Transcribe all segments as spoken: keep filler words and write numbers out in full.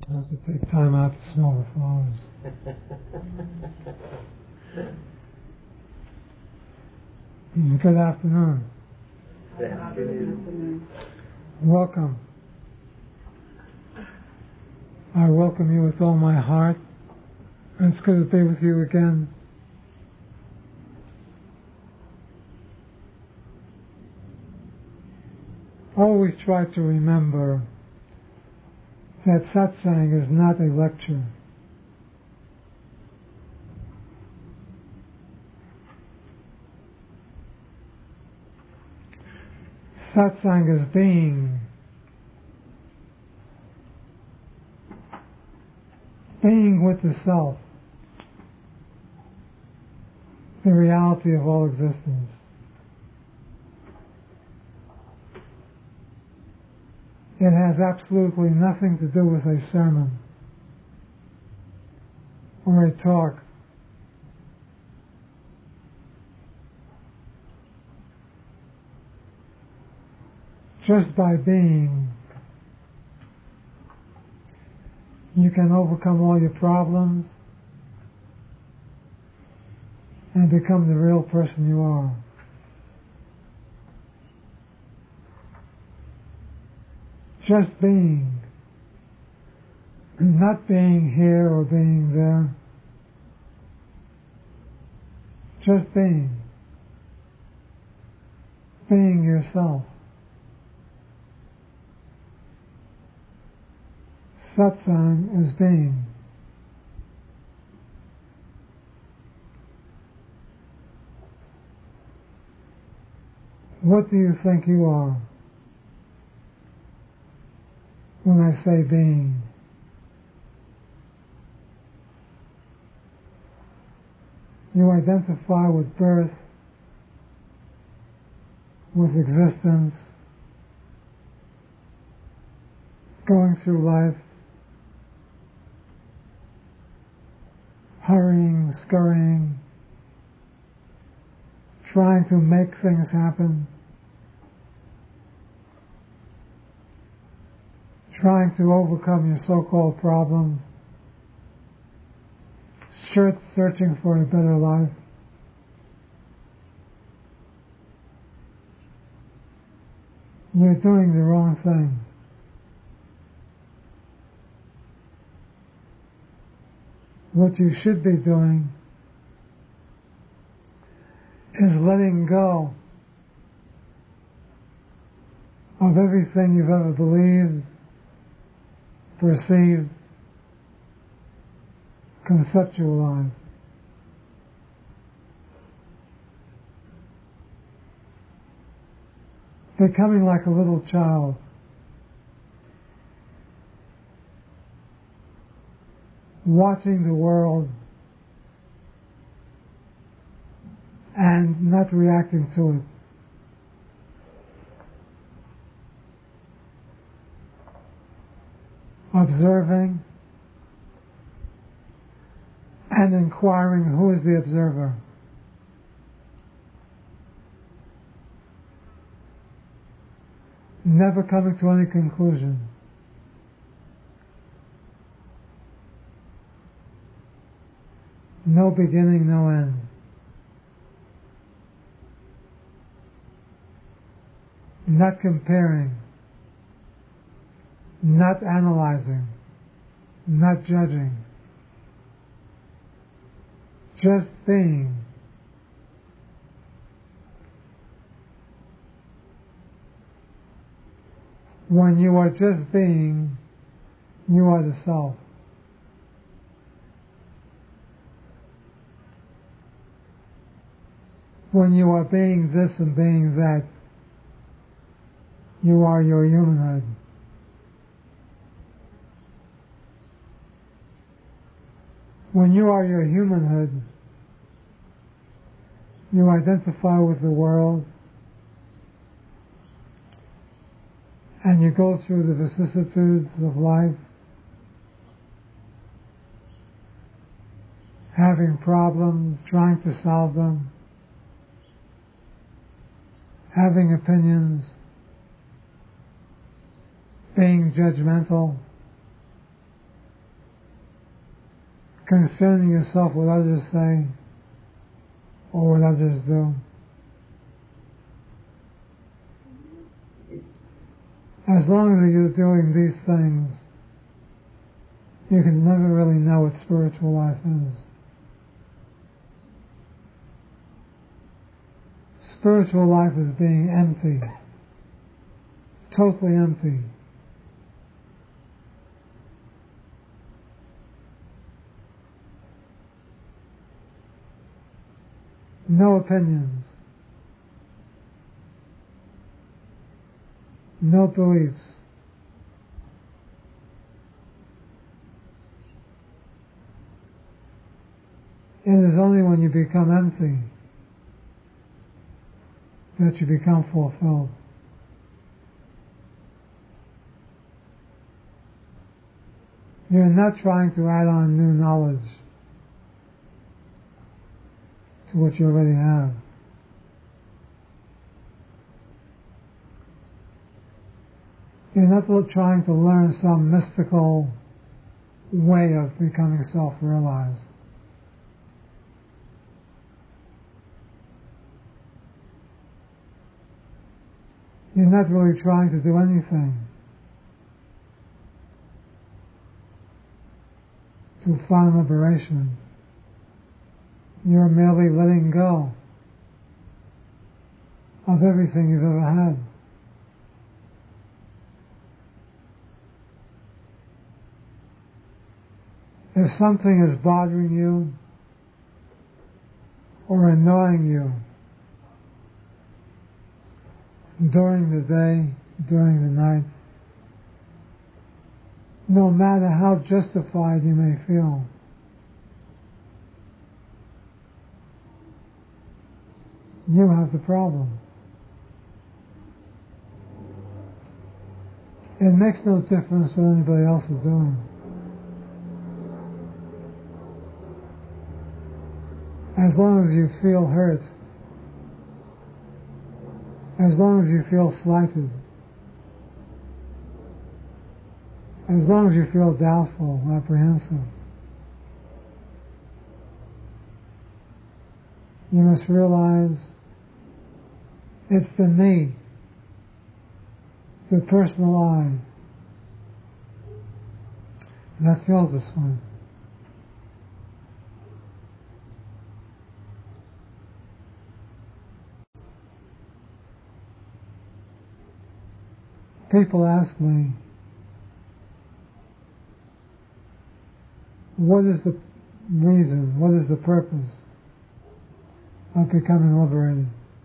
I have to take time out to smell the flowers. Good afternoon. Good afternoon. Welcome. I welcome you with all my heart. And it's good to be with you again. Always try to remember that satsang is not a lecture. Satsang is being. Being with the self. The reality of all existence. It has absolutely nothing to do with a sermon or a talk. Just by being, you can overcome all your problems and become the real person you are. Just being, not being here or being there, just being, being yourself. Satsang is being. What do you think you are when I say being? You identify with birth, with existence, going through life, hurrying, scurrying, trying to make things happen, trying to overcome your so-called problems, searching for a better life. You're doing the wrong thing. What you should be doing is letting go of everything you've ever believed, perceived, conceptualized. Becoming like a little child. Watching the world and not reacting to it. Observing and inquiring who is the observer. Never coming to any conclusion. No beginning, no end. Not comparing. Not analyzing. Not judging. Just being. When you are just being, you are the self. When you are being this and being that, you are your humanhood. When you are your humanhood, you identify with the world and you go through the vicissitudes of life, having problems, trying to solve them, having opinions, being judgmental, concerning yourself with what others say or what others do. As long as you're doing these things, you can never really know what spiritual life is. Spiritual life is being empty, totally empty. No opinions, no beliefs. It is only when you become empty that you become fulfilled. You're not trying to add on new knowledge to what you already have. You're not trying to learn some mystical way of becoming self-realized. You're not really trying to do anything to find liberation. You're merely letting go of everything you've ever had. If something is bothering you or annoying you during the day, during the night, no matter how justified you may feel, you have the problem. It makes no difference what anybody else is doing. As long as you feel hurt, as long as you feel slighted, as long as you feel doubtful, apprehensive, you must realize it's the me, it's the personal I, that feels this way. People ask me, what is the reason, what is the purpose of becoming liberated?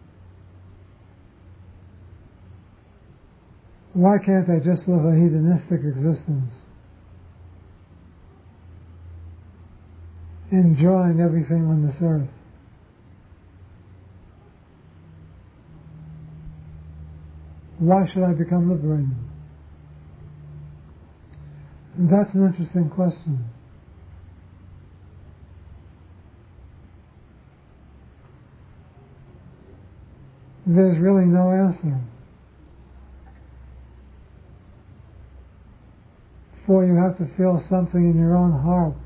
Why can't I just live a hedonistic existence, enjoying everything on this earth? Why should I become liberated? And that's an interesting question. There's really no answer. For you have to feel something in your own heart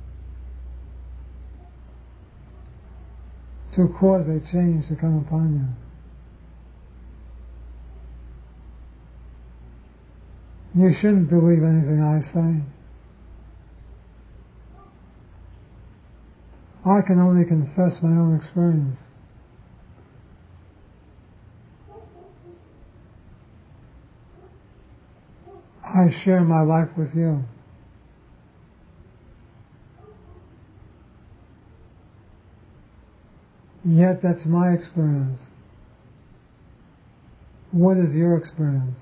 to cause a change to come upon you. You shouldn't believe anything I say. I can only confess my own experience. I share my life with you. Yet that's my experience. What is your experience?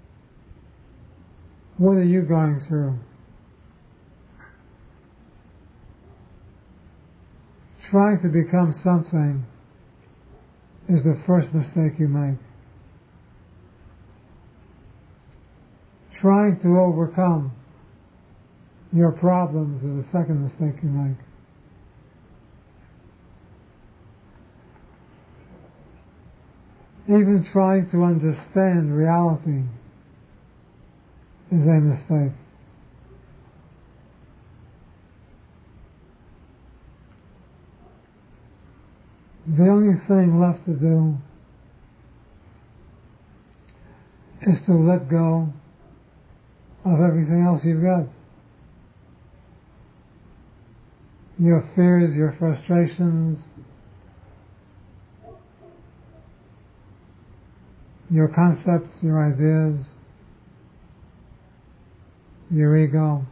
What are you going through? Trying to become something is the first mistake you make. Trying to overcome your problems is the second mistake you make. Even trying to understand reality is a mistake. The only thing left to do is to let go of everything else you've got. Your fears, your frustrations, your concepts, your ideas, your ego.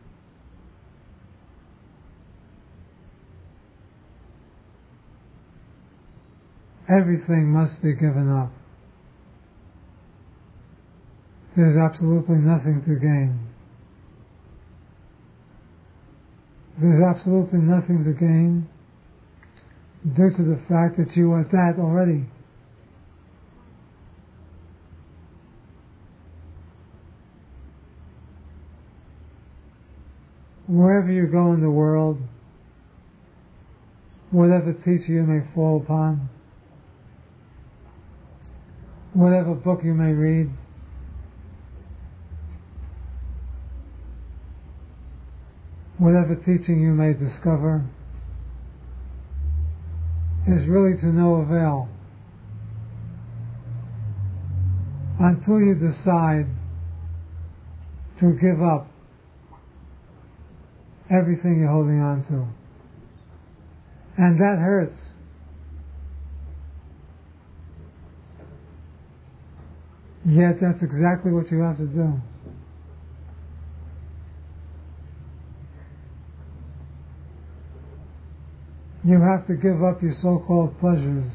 Everything must be given up. There's absolutely nothing to gain. There's absolutely nothing to gain due to the fact that you are that already. Wherever you go in the world, whatever teacher you may fall upon, whatever book you may read, whatever teaching you may discover, is really to no avail until you decide to give up everything you're holding on to. And that hurts. Yet that's exactly what you have to do. You have to give up your so-called pleasures.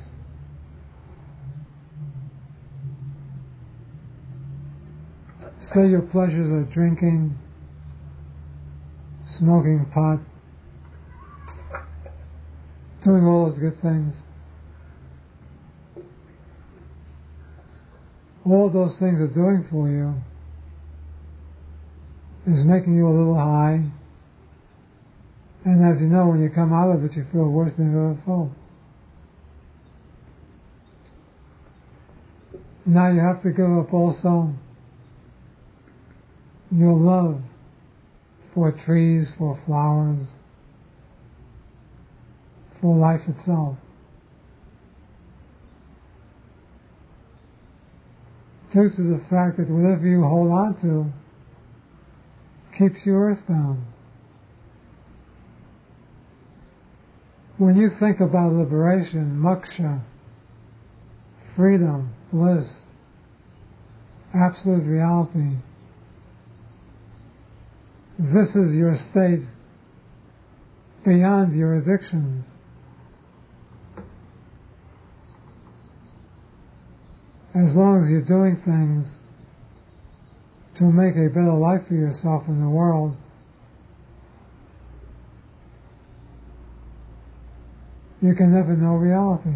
Say your pleasures are drinking, smoking pot, doing all those good things. All those things are doing for you is making you a little high. And as you know, when you come out of it, you feel worse than you ever felt. Now you have to give up also your love for trees, for flowers, for life itself. Due to the fact that whatever you hold on to keeps you earthbound. When you think about liberation, moksha, freedom, bliss, absolute reality, this is your state beyond your addictions. As long as you're doing things to make a better life for yourself in the world, you can never know reality.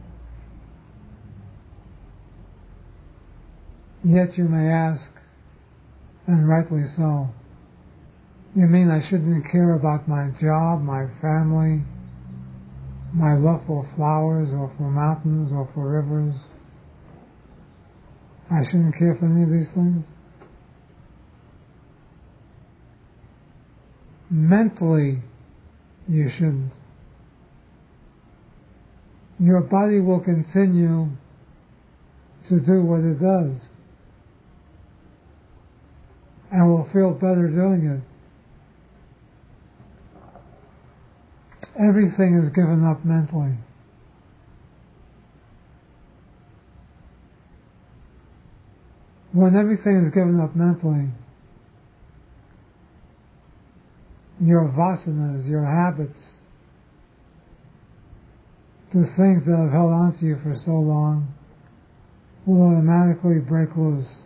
Yet you may ask, and rightly so, you mean I shouldn't care about my job, my family, my love for flowers or for mountains or for rivers? I shouldn't care for any of these things? Mentally, you shouldn't. Your body will continue to do what it does and will feel better doing it. Everything is given up mentally. When everything is given up mentally, your vasanas, your habits, the things that have held on to you for so long will automatically break loose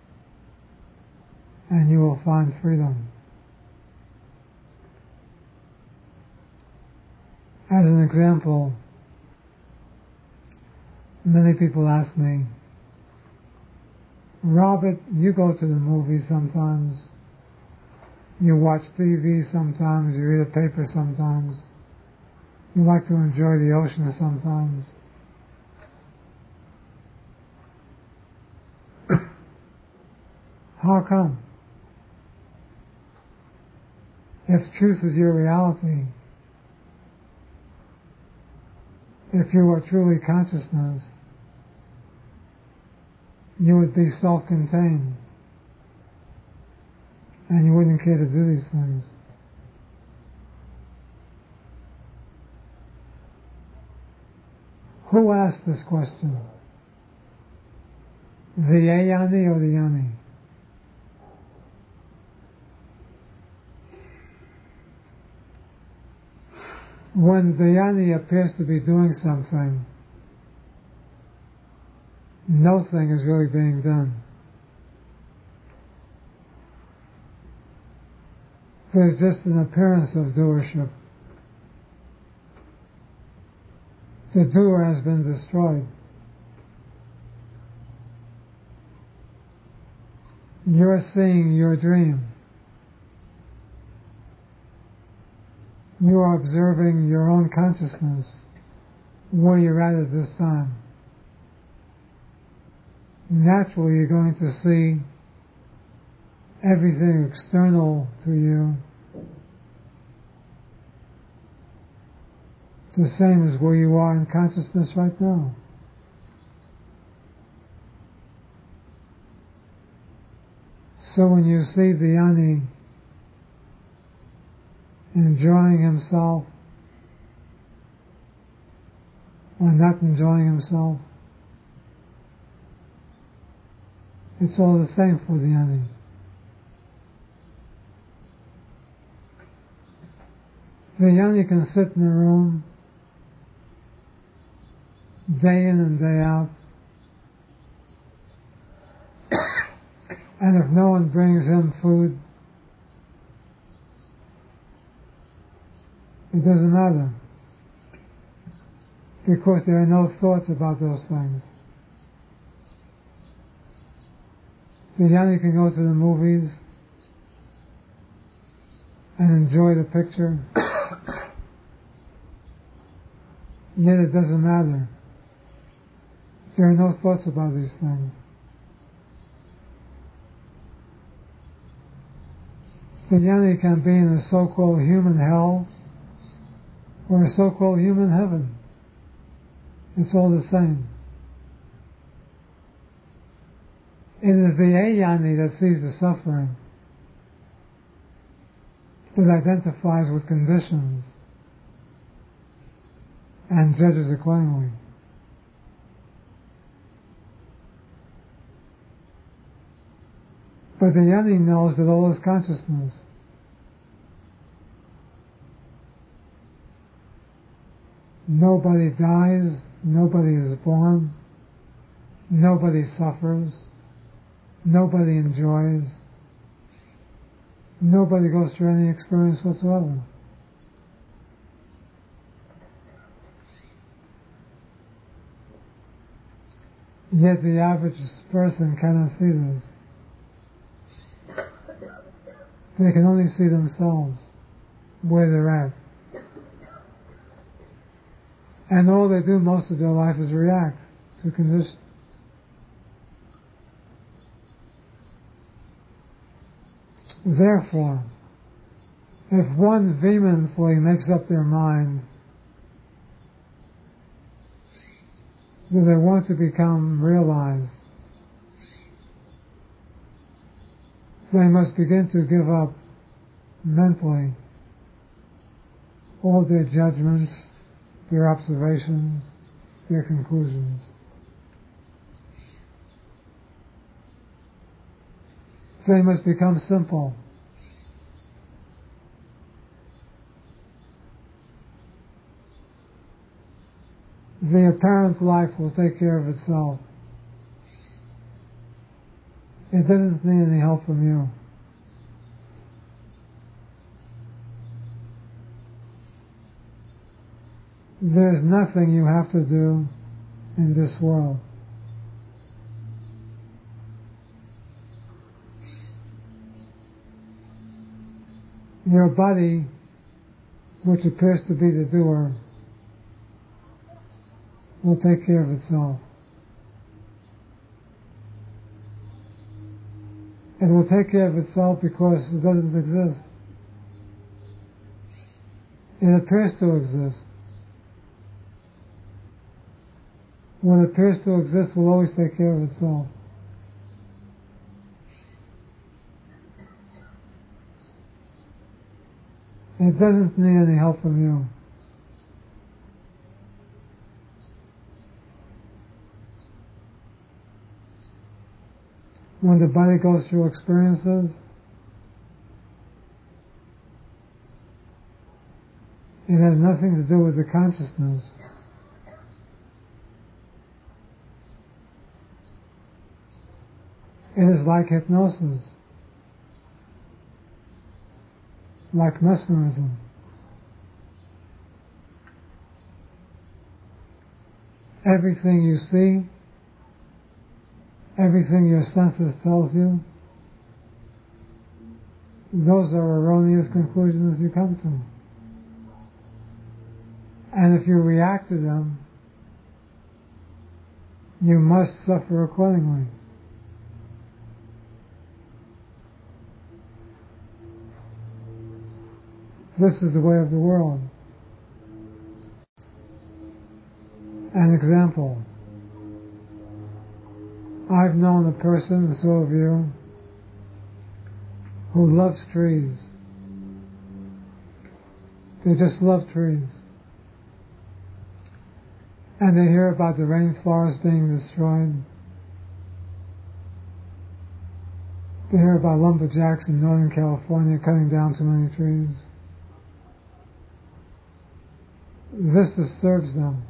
and you will find freedom. As an example, many people ask me, Robert, you go to the movies sometimes, you watch T V sometimes, you read a paper sometimes, you like to enjoy the ocean sometimes. How come? If truth is your reality, if you were truly consciousness, you would be self-contained, and you wouldn't care to do these things. Who asked this question? The ayani or the yani? When the yani appears to be doing something, nothing is really being done. There's just an appearance of doership. The doer has been destroyed. You're seeing your dream. You are observing your own consciousness, where you're at at this time. Naturally, you're going to see everything external to you the same as where you are in consciousness right now. So when you see the yani enjoying himself or not enjoying himself, it's all the same for the yani. The yani can sit in a room day in and day out, and if no one brings him food, it doesn't matter, because there are no thoughts about those things. The yani can go to the movies and enjoy the picture, yet it doesn't matter. There are no thoughts about these things. The yani can be in a so-called human hell or a so-called human heaven. It's all the same. It is the ayani that sees the suffering, that identifies with conditions and judges accordingly. But the yani knows that all is consciousness. Nobody dies, nobody is born, nobody suffers, nobody enjoys, nobody goes through any experience whatsoever. Yet the average person cannot see this. They can only see themselves, where they're at. And all they do most of their life is react to conditions. Therefore, if one vehemently makes up their mind that they want to become realized, they must begin to give up mentally all their judgments, their observations, their conclusions. They must become simple. The apparent life will take care of itself. It doesn't need any help from you. There's nothing you have to do in this world. Your body, which appears to be the doer, will take care of itself. It will take care of itself because it doesn't exist. It appears to exist. What appears to exist will always take care of itself. It doesn't need any help from you. When the body goes through experiences, it has nothing to do with the consciousness. It is like hypnosis, like mesmerism. Everything you see, everything your senses tells you, those are erroneous conclusions you come to. And if you react to them, you must suffer accordingly. This is the way of the world. An example. I've known a person, and so have you, who loves trees. They just love trees. And they hear about the rainforest being destroyed. They hear about lumberjacks in Northern California cutting down too many trees. This disturbs them.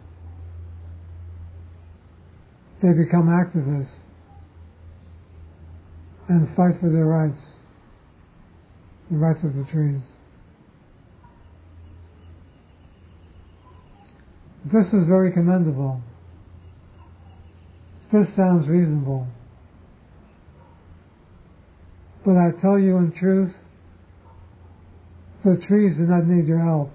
They become activists and fight for their rights, the rights of the trees. This is very commendable. This sounds reasonable. But I tell you in truth, the trees do not need your help.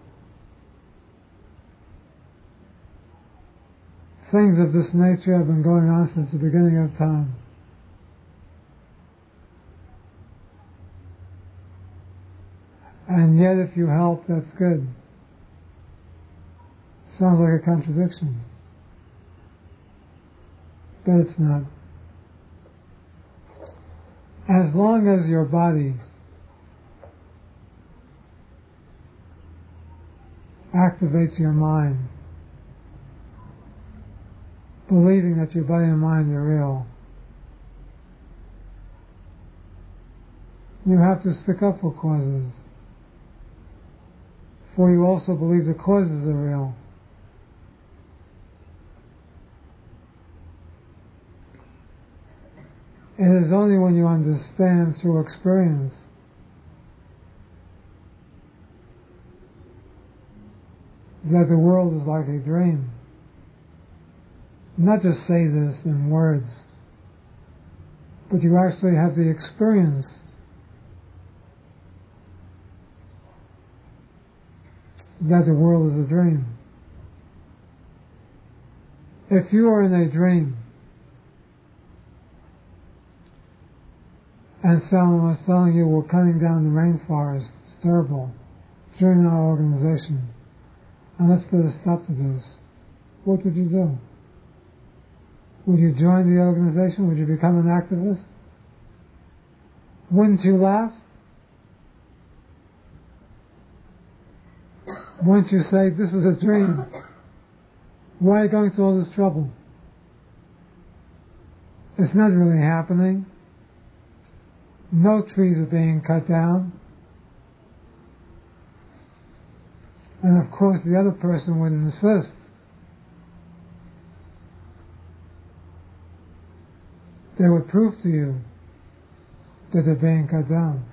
Things of this nature have been going on since the beginning of time. And yet if you help, that's good. Sounds like a contradiction. But it's not. As long as your body activates your mind, believing that your body and mind are real, you have to stick up for causes. For you also believe the causes are real. It is only when you understand through experience that the world is like a dream. Not just say this in words, but you actually have the experience that the world is a dream. If you are in a dream and someone was telling you we're cutting down the rainforest, it's terrible, join our organization and let's put a stop to this, what would you do? Would you join the organization? Would you become an activist? Wouldn't you laugh? Wouldn't you say, this is a dream? Why are you going through all this trouble? It's not really happening. No trees are being cut down. And of course the other person would insist they would prove to you that they're being cut down.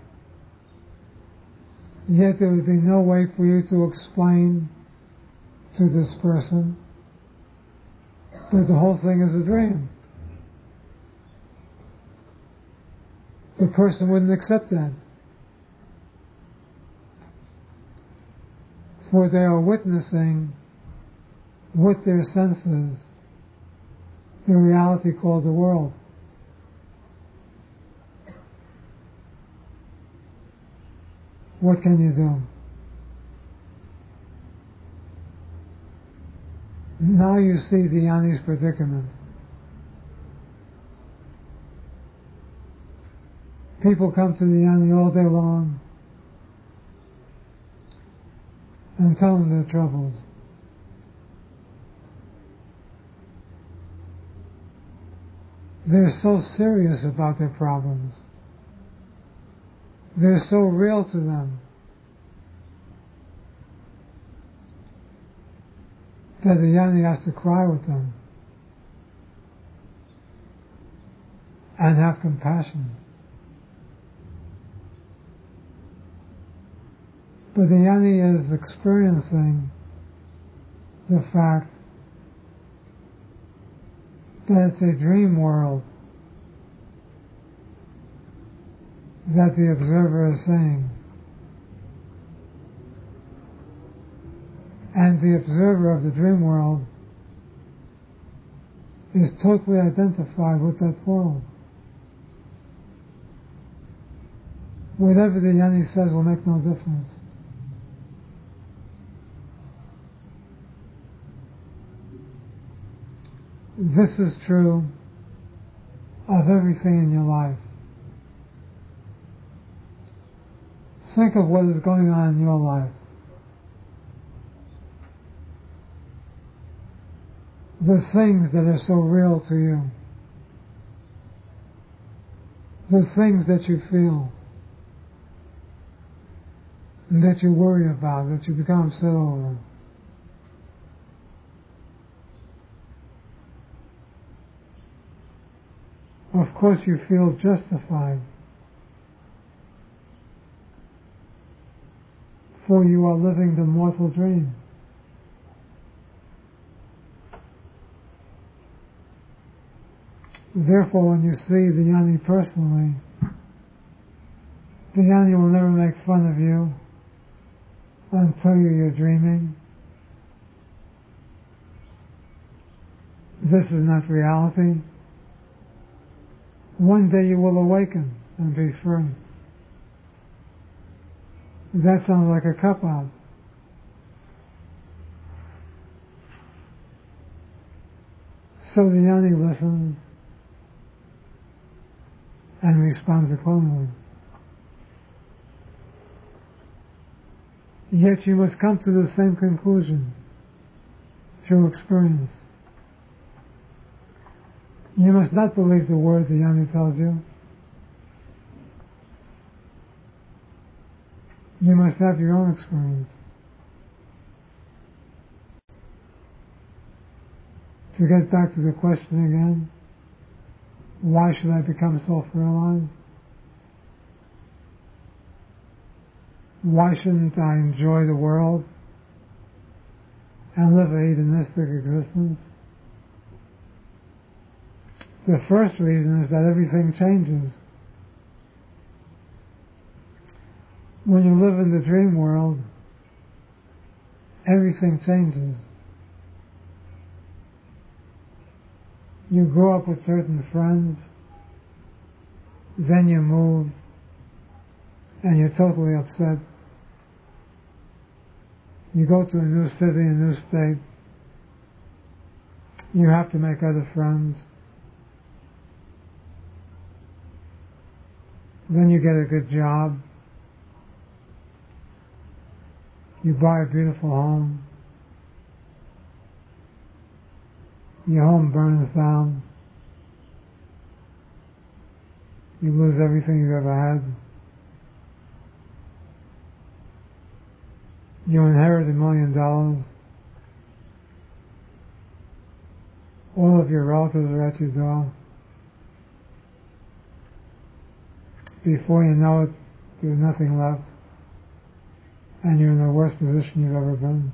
Yet there would be no way for you to explain to this person that the whole thing is a dream. The person wouldn't accept that. For they are witnessing with their senses the reality called the world. What can you do? Now you see the yani's predicament. People come to the yani all day long and tell them their troubles. They're so serious about their problems. They're so real to them that the yani has to cry with them and have compassion. But the yani is experiencing the fact that it's a dream world that the observer is saying. And the observer of the dream world is totally identified with that world. Whatever the yani says will make no difference. This is true of everything in your life. Think of what is going on in your life. The things that are so real to you. The things that you feel. And that you worry about, that you become upset over. Of course you feel justified, for you are living the mortal dream. Therefore, when you see the yani personally, the yani will never make fun of you and tell you you're dreaming. This is not reality. One day you will awaken and be free. That sounds like a cop-out. So the yani listens and responds accordingly. Yet you must come to the same conclusion through experience. You must not believe the word the yani tells you. You must have your own experience. To get back to the question again, why should I become self-realized? Why shouldn't I enjoy the world and live a hedonistic existence? The first reason is that everything changes. When you live in the dream world, everything changes. You grow up with certain friends, then you move, and you're totally upset. You go to a new city, a new state, you have to make other friends. Then you get a good job. You buy a beautiful home. Your home burns down. You lose everything you've ever had. You inherit a million dollars. All of your relatives are at your door. Before you know it, there's nothing left, and you're in the worst position you've ever been.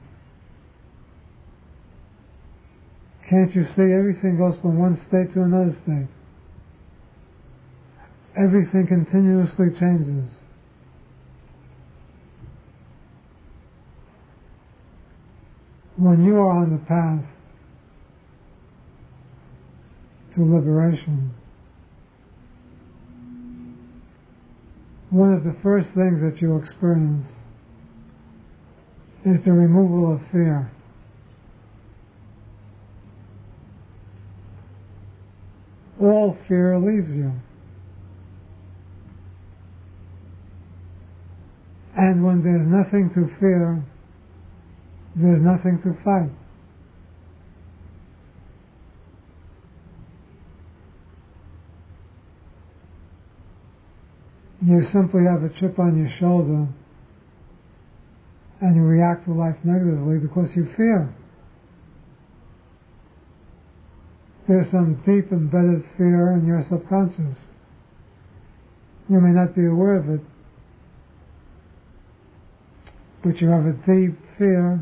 Can't you see everything goes from one state to another state? Everything continuously changes. When you are on the path to liberation, one of the first things that you experience is the removal of fear. all fear leaves you. And when there's nothing to fear, there's nothing to fight. You simply have a chip on your shoulder and you react to life negatively because you fear. There's some deep embedded fear in your subconscious. You may not be aware of it, but you have a deep fear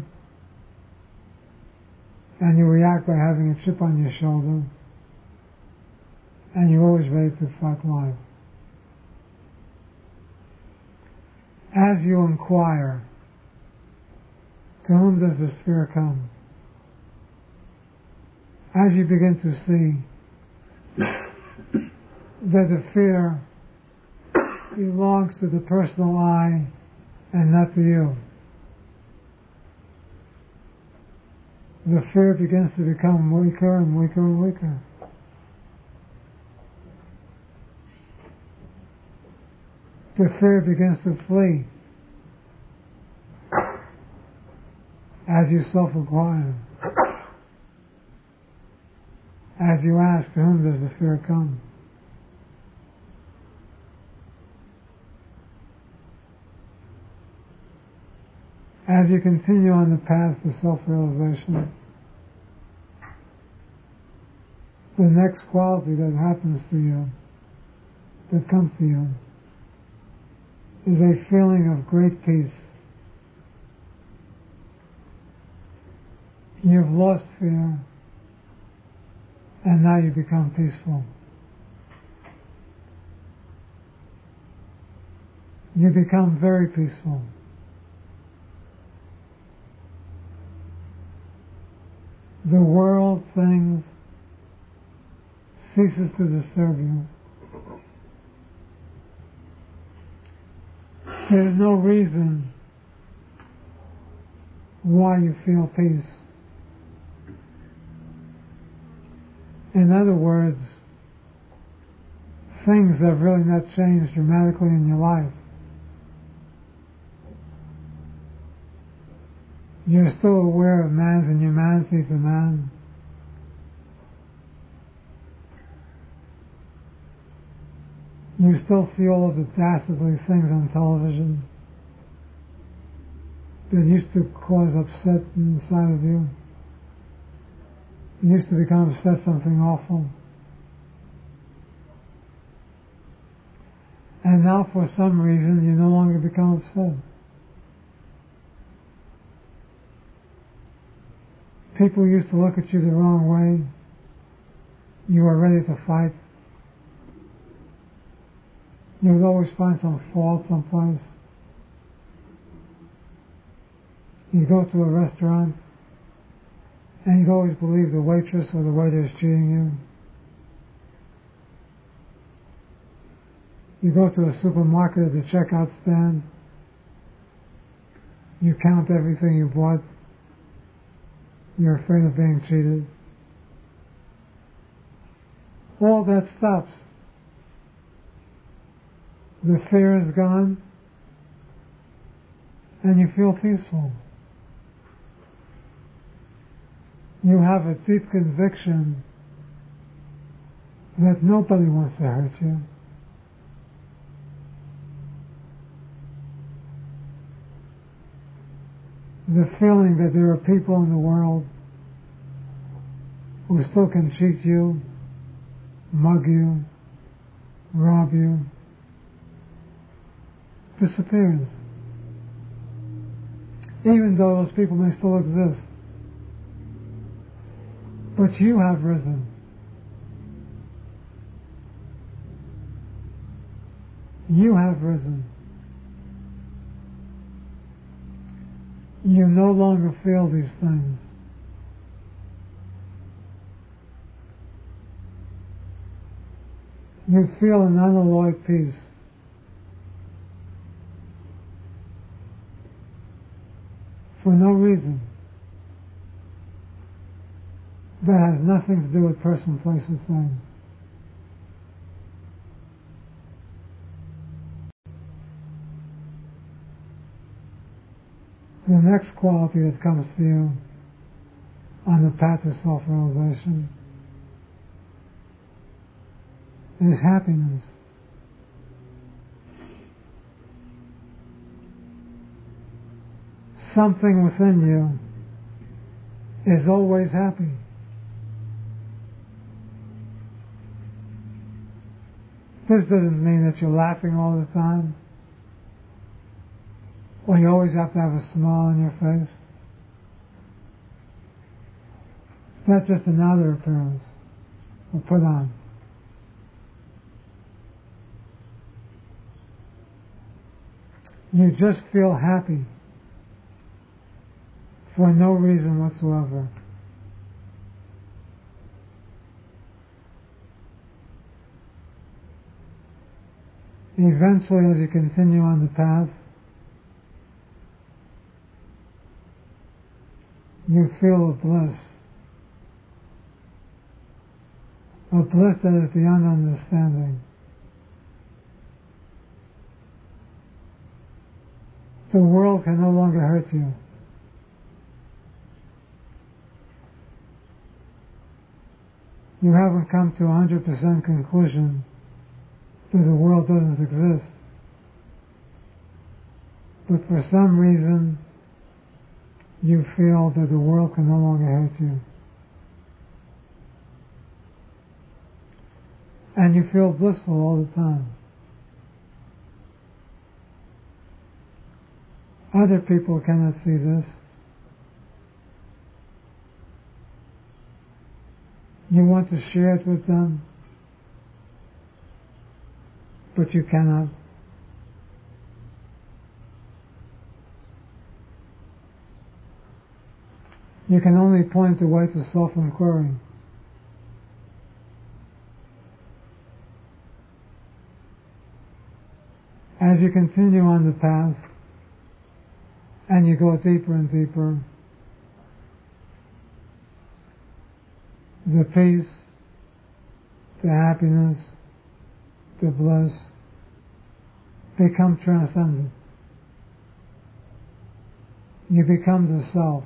and you react by having a chip on your shoulder and you're always ready to fight life. As you inquire, to whom does this fear come? As you begin to see that the fear belongs to the personal I and not to you, the fear begins to become weaker and weaker and weaker. The fear begins to flee as you self-inquire, as you ask, to whom does the fear come? As you continue on the path to self-realization, the next quality that happens to you, that comes to you, is a feeling of great peace. You've lost fear, and now you become peaceful. You become very peaceful. The world, things, ceases to disturb you. There's no reason why you feel peace. In other words, things have really not changed dramatically in your life. You're still aware of man's inhumanity to man. You still see all of the dastardly things on television that used to cause upset inside of you. It used to become upset something awful. And now for some reason you no longer become upset. People used to look at you the wrong way. You were ready to fight. You would always find some fault someplace. You go to a restaurant and you'd always believe the waitress or the waiter is cheating you. You go to a supermarket at the checkout stand. You count everything you bought. You're afraid of being cheated. All that stops. The fear is gone, and you feel peaceful. You have a deep conviction that nobody wants to hurt you. The feeling that there are people in the world who still can cheat you, mug you, rob you, disappears. Even though those people may still exist. But you have risen. You have risen. You no longer feel these things. You feel an unalloyed peace. For no reason. That has nothing to do with person, place, or thing. The next quality that comes to you on the path to self-realization is happiness. Something within you is always happy. This doesn't mean that you're laughing all the time, or you always have to have a smile on your face. That's just an outer appearance or put on. You just feel happy for no reason whatsoever. Eventually, as you continue on the path, you feel a bliss. A bliss that is beyond understanding. The world can no longer hurt you. You haven't come to a one hundred percent conclusion that the world doesn't exist. But for some reason, you feel that the world can no longer hurt you. And you feel blissful all the time. Other people cannot see this. You want to share it with them, but you cannot. You can only point the way to self-inquiry. As you continue on the path, and you go deeper and deeper, the peace, the happiness, the bliss become transcendent. You become the self.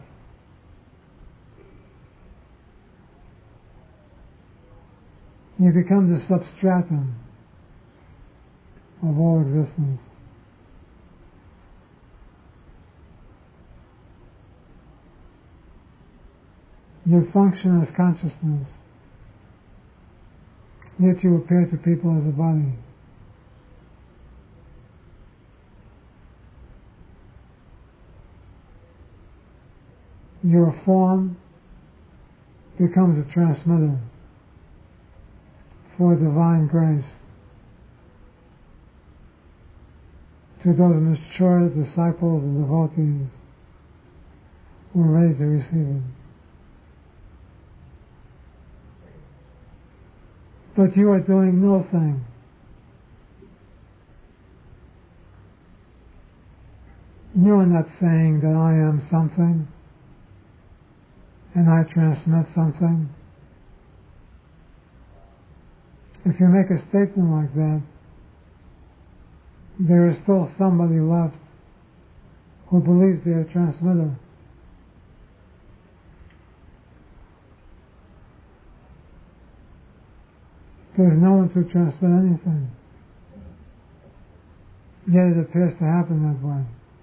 You become the substratum of all existence. You function as consciousness, yet you appear to people as a body. Your form becomes a transmitter for divine grace to those mature disciples and devotees who are ready to receive it. But you are doing no thing. You are not saying that I am something and I transmit something. If you make a statement like that, there is still somebody left who believes they are a transmitter. There's no one to transmit anything. Yet it appears to happen that way.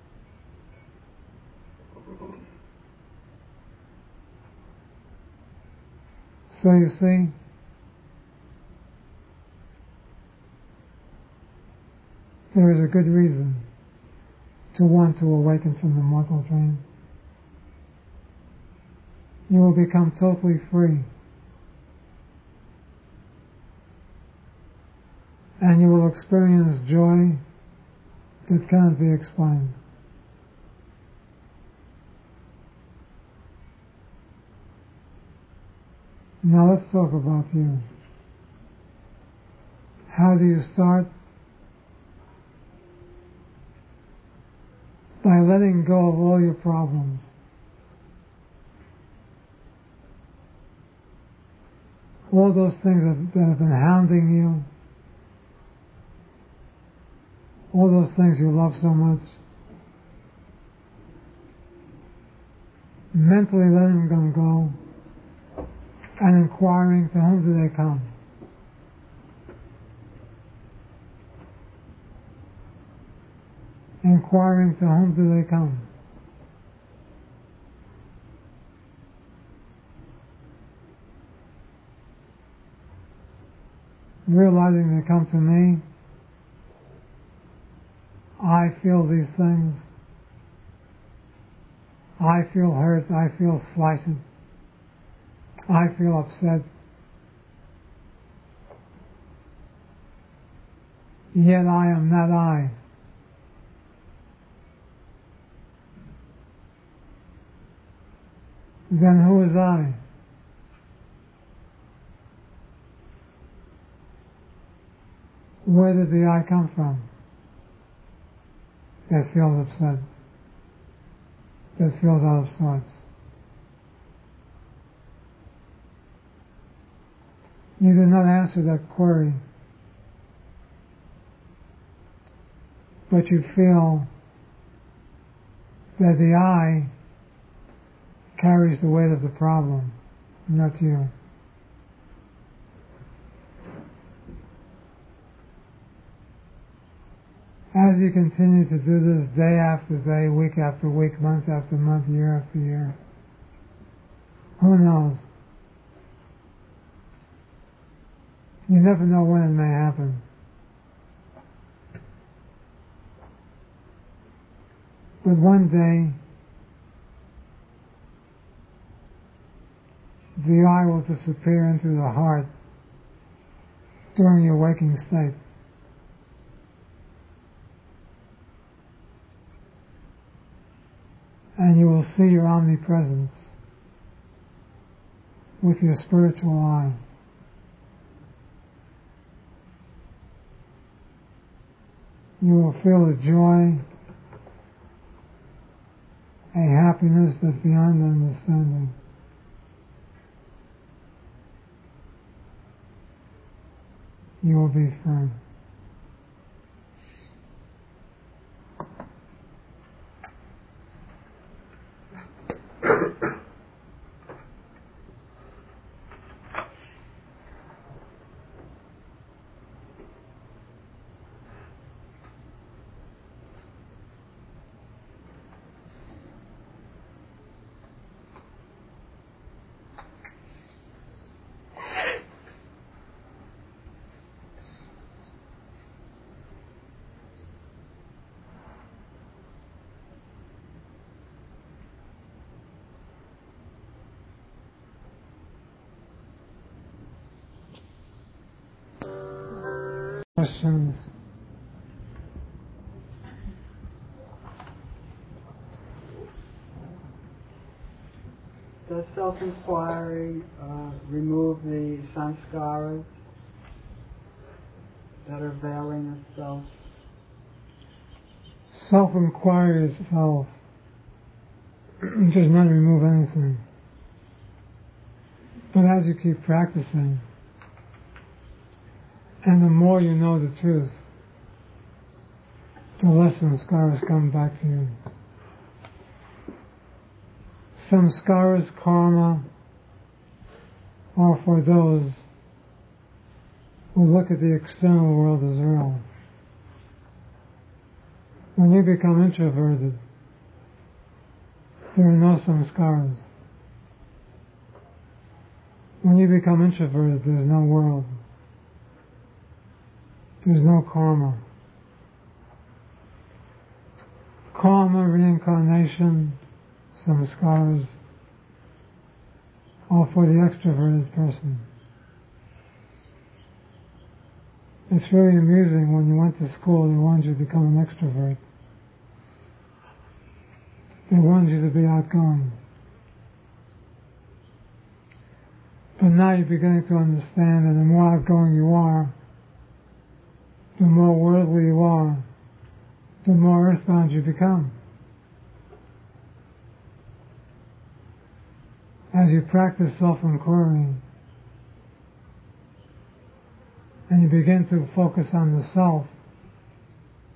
So you see, there is a good reason to want to awaken from the mortal dream. You will become totally free. And you will experience joy that cannot be explained. Now let's talk about you. How do you start? By letting go of all your problems. All those things that have been hounding you. All those things you love so much. mentally letting them go, and inquiring to whom do they come. Inquiring to whom do they come. Realizing they come to me, I feel these things, I feel hurt, I feel slighted, I feel upset, yet I am not I. Then who is I? Where did the I come from? That feels upset, that feels out of sorts. You do not answer that query, but you feel that the I carries the weight of the problem, not you. As you continue to do this day after day, week after week, month after month, year after year, who knows? You never know when it may happen. But one day, the I will disappear into the heart during your waking state. And you will see your omnipresence with your spiritual eye. You will feel a joy, a happiness that's beyond understanding. You will be free. Questions? Does self-inquiry uh, remove the samskaras that are veiling itself? Self-inquiry itself does not remove anything. But as you keep practicing, and the more you know the truth, the less samskaras come back to you. Samskaras, karma, are for those who look at the external world as real. When you become introverted, there are no samskaras. When you become introverted, there's no world. There's no karma. Karma, reincarnation, samskaras, are for the extroverted person. It's really amusing when you went to school, they wanted you to become an extrovert. They wanted you to be outgoing. But now you're beginning to understand that the more outgoing you are, the more worldly you are, the more earthbound you become. As you practice self-inquiry, and you begin to focus on the self,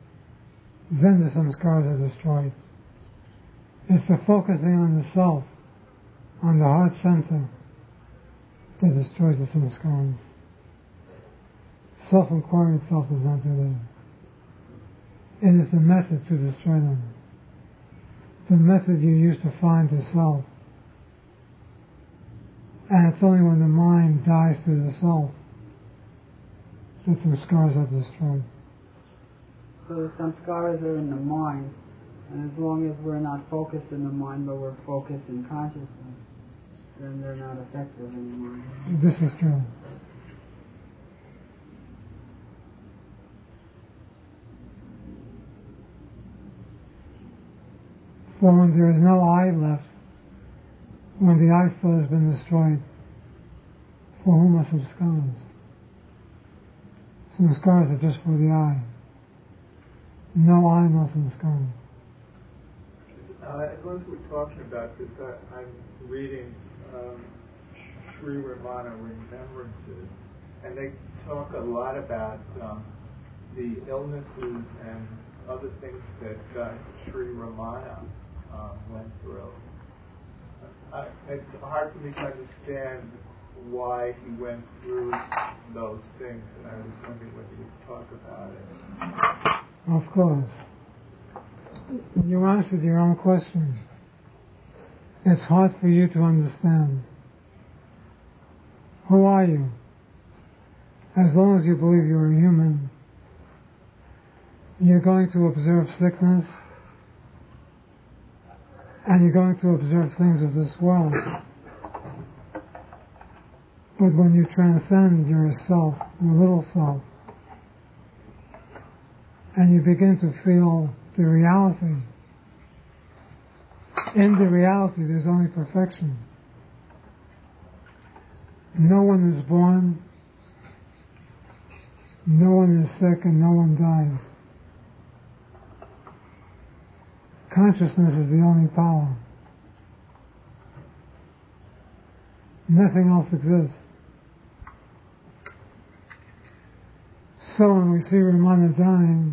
then the samskaras are destroyed. It's the focusing on the self on the heart center that destroys the samskaras. Self-inquiry itself does not do that. It is the method to destroy them. The method you use to find the self. And it's only when the mind dies to the self that samskaras are destroyed. So the samskaras are in the mind, and as long as we're not focused in the mind, but we're focused in consciousness, then they're not effective anymore. This is true. For when there is no I left, when the I thought has been destroyed, for whom are samskaras? Samskaras are just for the I. No I, no samskaras. Uh, as long as we're talking about this, I, I'm reading um, Sri Ramana Remembrances, and they talk a lot about um, the illnesses and other things that uh, Sri Ramana um, went through. I, it's hard for me to understand why he went through those things, and I was wondering whether you could talk about it. Of course. You answered your own question. It's hard for you to understand. Who are you? As long as you believe you're a human, you're going to observe sickness, and you're going to observe things of this world. But when you transcend your self, your little self, and you begin to feel the reality, in the reality there's only perfection. No one is born, no one is sick, and no one dies. Consciousness is the only power. Nothing else exists. So when we see Ramana dying,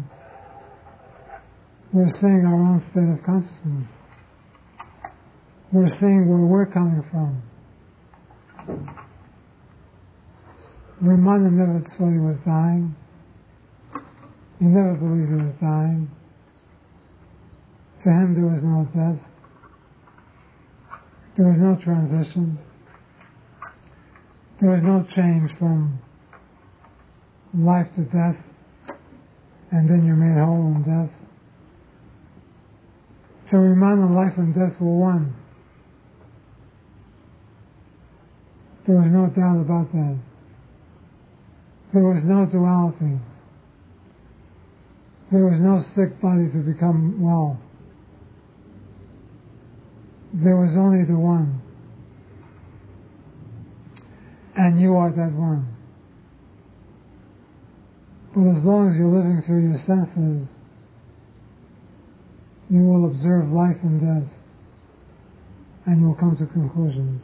we're seeing our own state of consciousness. We're seeing where we're coming from. Ramana never thought he was dying. He never believed he was dying. To him there was no death. There was no transition. There was no change from life to death, and then you're made whole in death. To Ramana, life and death were one. There was no doubt about that. There was no duality. There was no sick body to become well. There was only the one. And you are that one. But as long as you're living through your senses, you will observe life and death, and you will come to conclusions.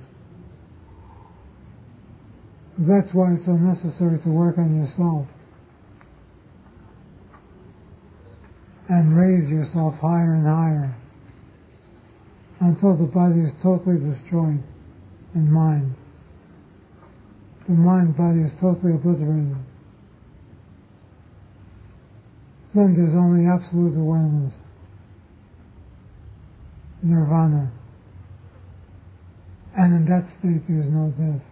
That's why it's so necessary to work on yourself and raise yourself higher and higher until the body is totally destroyed in mind. The mind body is totally obliterated. Then there's only absolute awareness, nirvana. And in that state there is no death.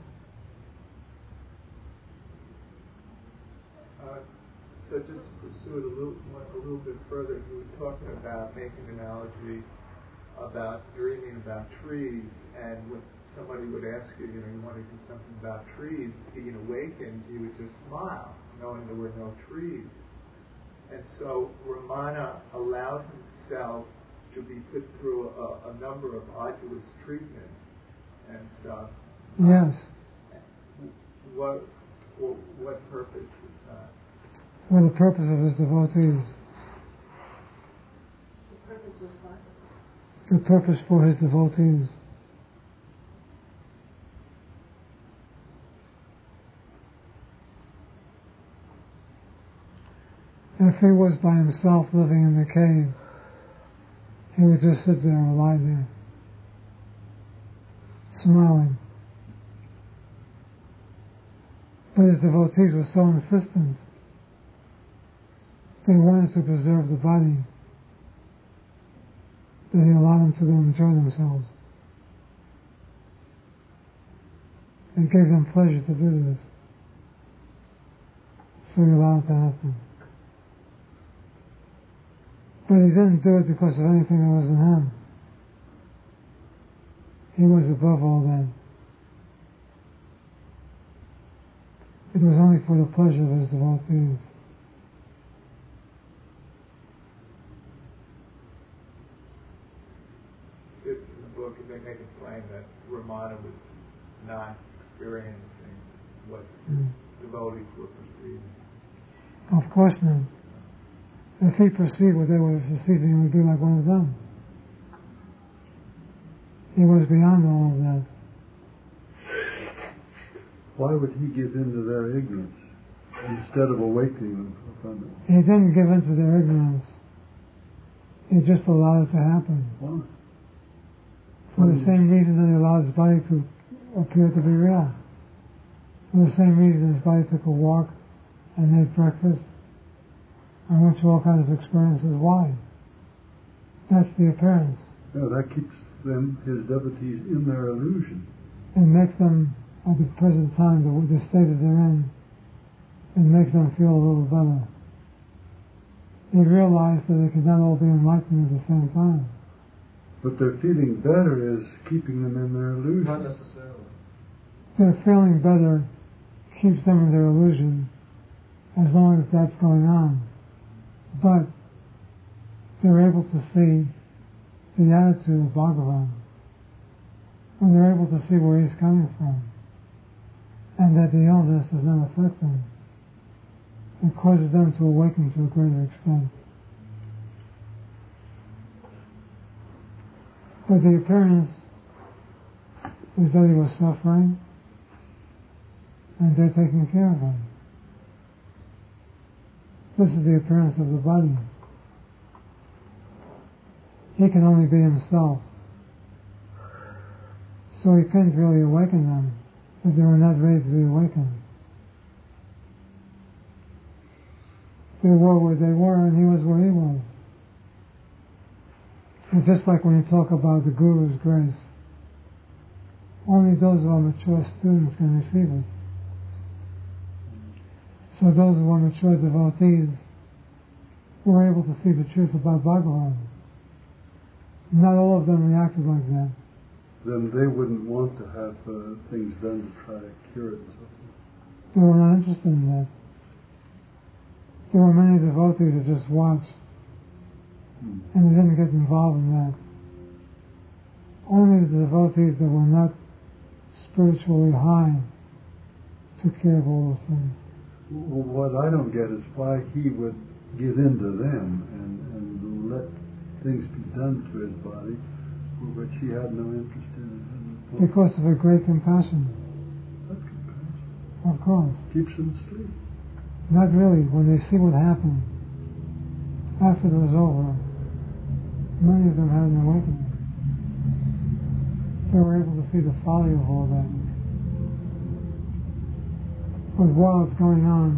Uh, so just to pursue it a little, a little bit further, you were talking about making an analogy about dreaming about trees, and when somebody would ask you, you know, you want to do something about trees, being awakened, you would just smile, knowing there were no trees. And so Ramana allowed himself to be put through a, a number of arduous treatments and stuff. Yes. Um, what, for what purpose is that? For the purpose of his devotees. The purpose was what? The purpose for his devotees. If he was by himself living in the cave, he would just sit there or lie there. smiling. But his devotees were so insistent. They wanted to preserve the body, that he allowed them to enjoy themselves. It gave them pleasure to do this. So he allowed it to happen. But he didn't do it because of anything that was in him. He was above all that. It was only for the pleasure of his devotees. In the book, they make it plain that Ramana was not experiencing what his mm. devotees were perceiving. Of course not. If he perceived what they were perceiving, he would be like one of them. He was beyond all of that. Why would he give in to their ignorance instead of awakening them from it? He didn't give in to their ignorance. He just allowed it to happen. Why? For the same reason that he allowed his body to appear to be real. For the same reason his body took a walk and ate breakfast and went through all kinds of experiences. Why? That's the appearance. Yeah, that keeps them, his devotees, in their illusion. It makes them, at the present time, the, the state that they're in, it makes them feel a little better. They realize that they could not all be enlightened at the same time. But their feeling better is keeping them in their illusion. Not necessarily. Their feeling better keeps them in their illusion as long as that's going on. But they're able to see the attitude of Bhagavan, when they're able to see where he's coming from, and that the illness does not affect them. It causes them to awaken to a greater extent. But the appearance is that he was suffering, and they're taking care of him. This is the appearance of the body. He can only be himself. So he couldn't really awaken them if they were not ready to be awakened. They were where they were and he was where he was. And just like when you talk about the Guru's grace, only those who are mature students can receive it. So those who are mature devotees were able to see the truth about Bhagavan. Not all of them reacted like that. Then they wouldn't want to have uh, things done to try to cure it and so forth. They were not interested in that. There were many devotees that just watched, hmm. and they didn't get involved in that. Only the devotees that were not spiritually high took care of all those things. Well, what I don't get is why he would give in to them and, and let things be done to his body, which he had no interest in. Because of a great compassion. What compassion? Of course. Keeps them asleep. Not really. When they see what happened after it was over, many of them had an awakening. They were able to see the folly of all that. But while it's going on,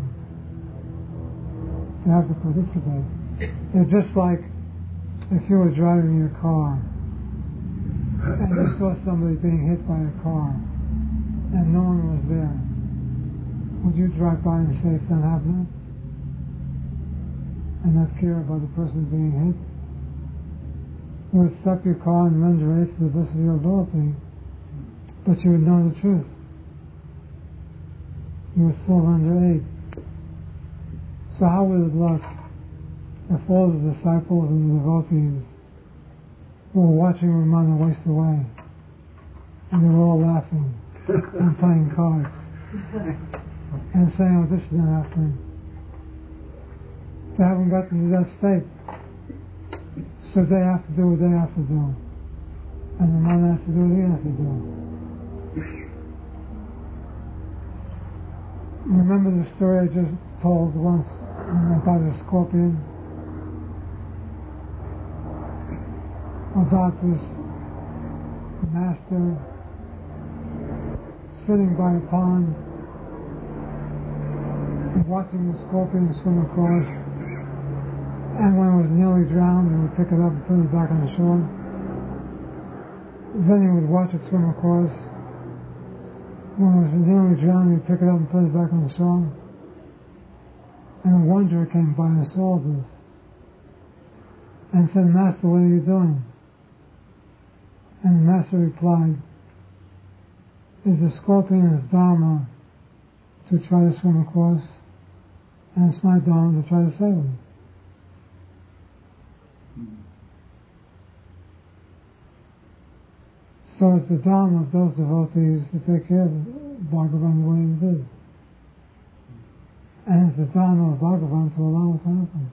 they have to participate. They're just like if you were driving your car and you saw somebody being hit by a car and no one was there, would you drive by and say it's not happening? And not care about the person being hit? You would stop your car and render it to the best of your ability, but you would know the truth. You would still render aid. So how would it look if all the disciples and the devotees were watching Ramana waste away and they were all laughing and playing cards and saying, oh, this is not happening. They haven't gotten to that state. So they have to do what they have to do. And Ramana has to do what he has to do. Remember the story I just told once about the scorpion? About this master sitting by a pond, watching the scorpion swim across, and when it was nearly drowned, he would pick it up and put it back on the shore. Then he would watch it swim across. When it was nearly drowned, he'd pick it up and put it back on the shore. And a wanderer came by and saw this, and said, "Master, what are you doing?" And the Master replied, "Is the scorpion's dharma to try to swim across, and it's my dharma to try to save him." So it's the dharma of those devotees to take care of Bhagavan the way he did. And it's the dharma of Bhagavan to allow it to happen.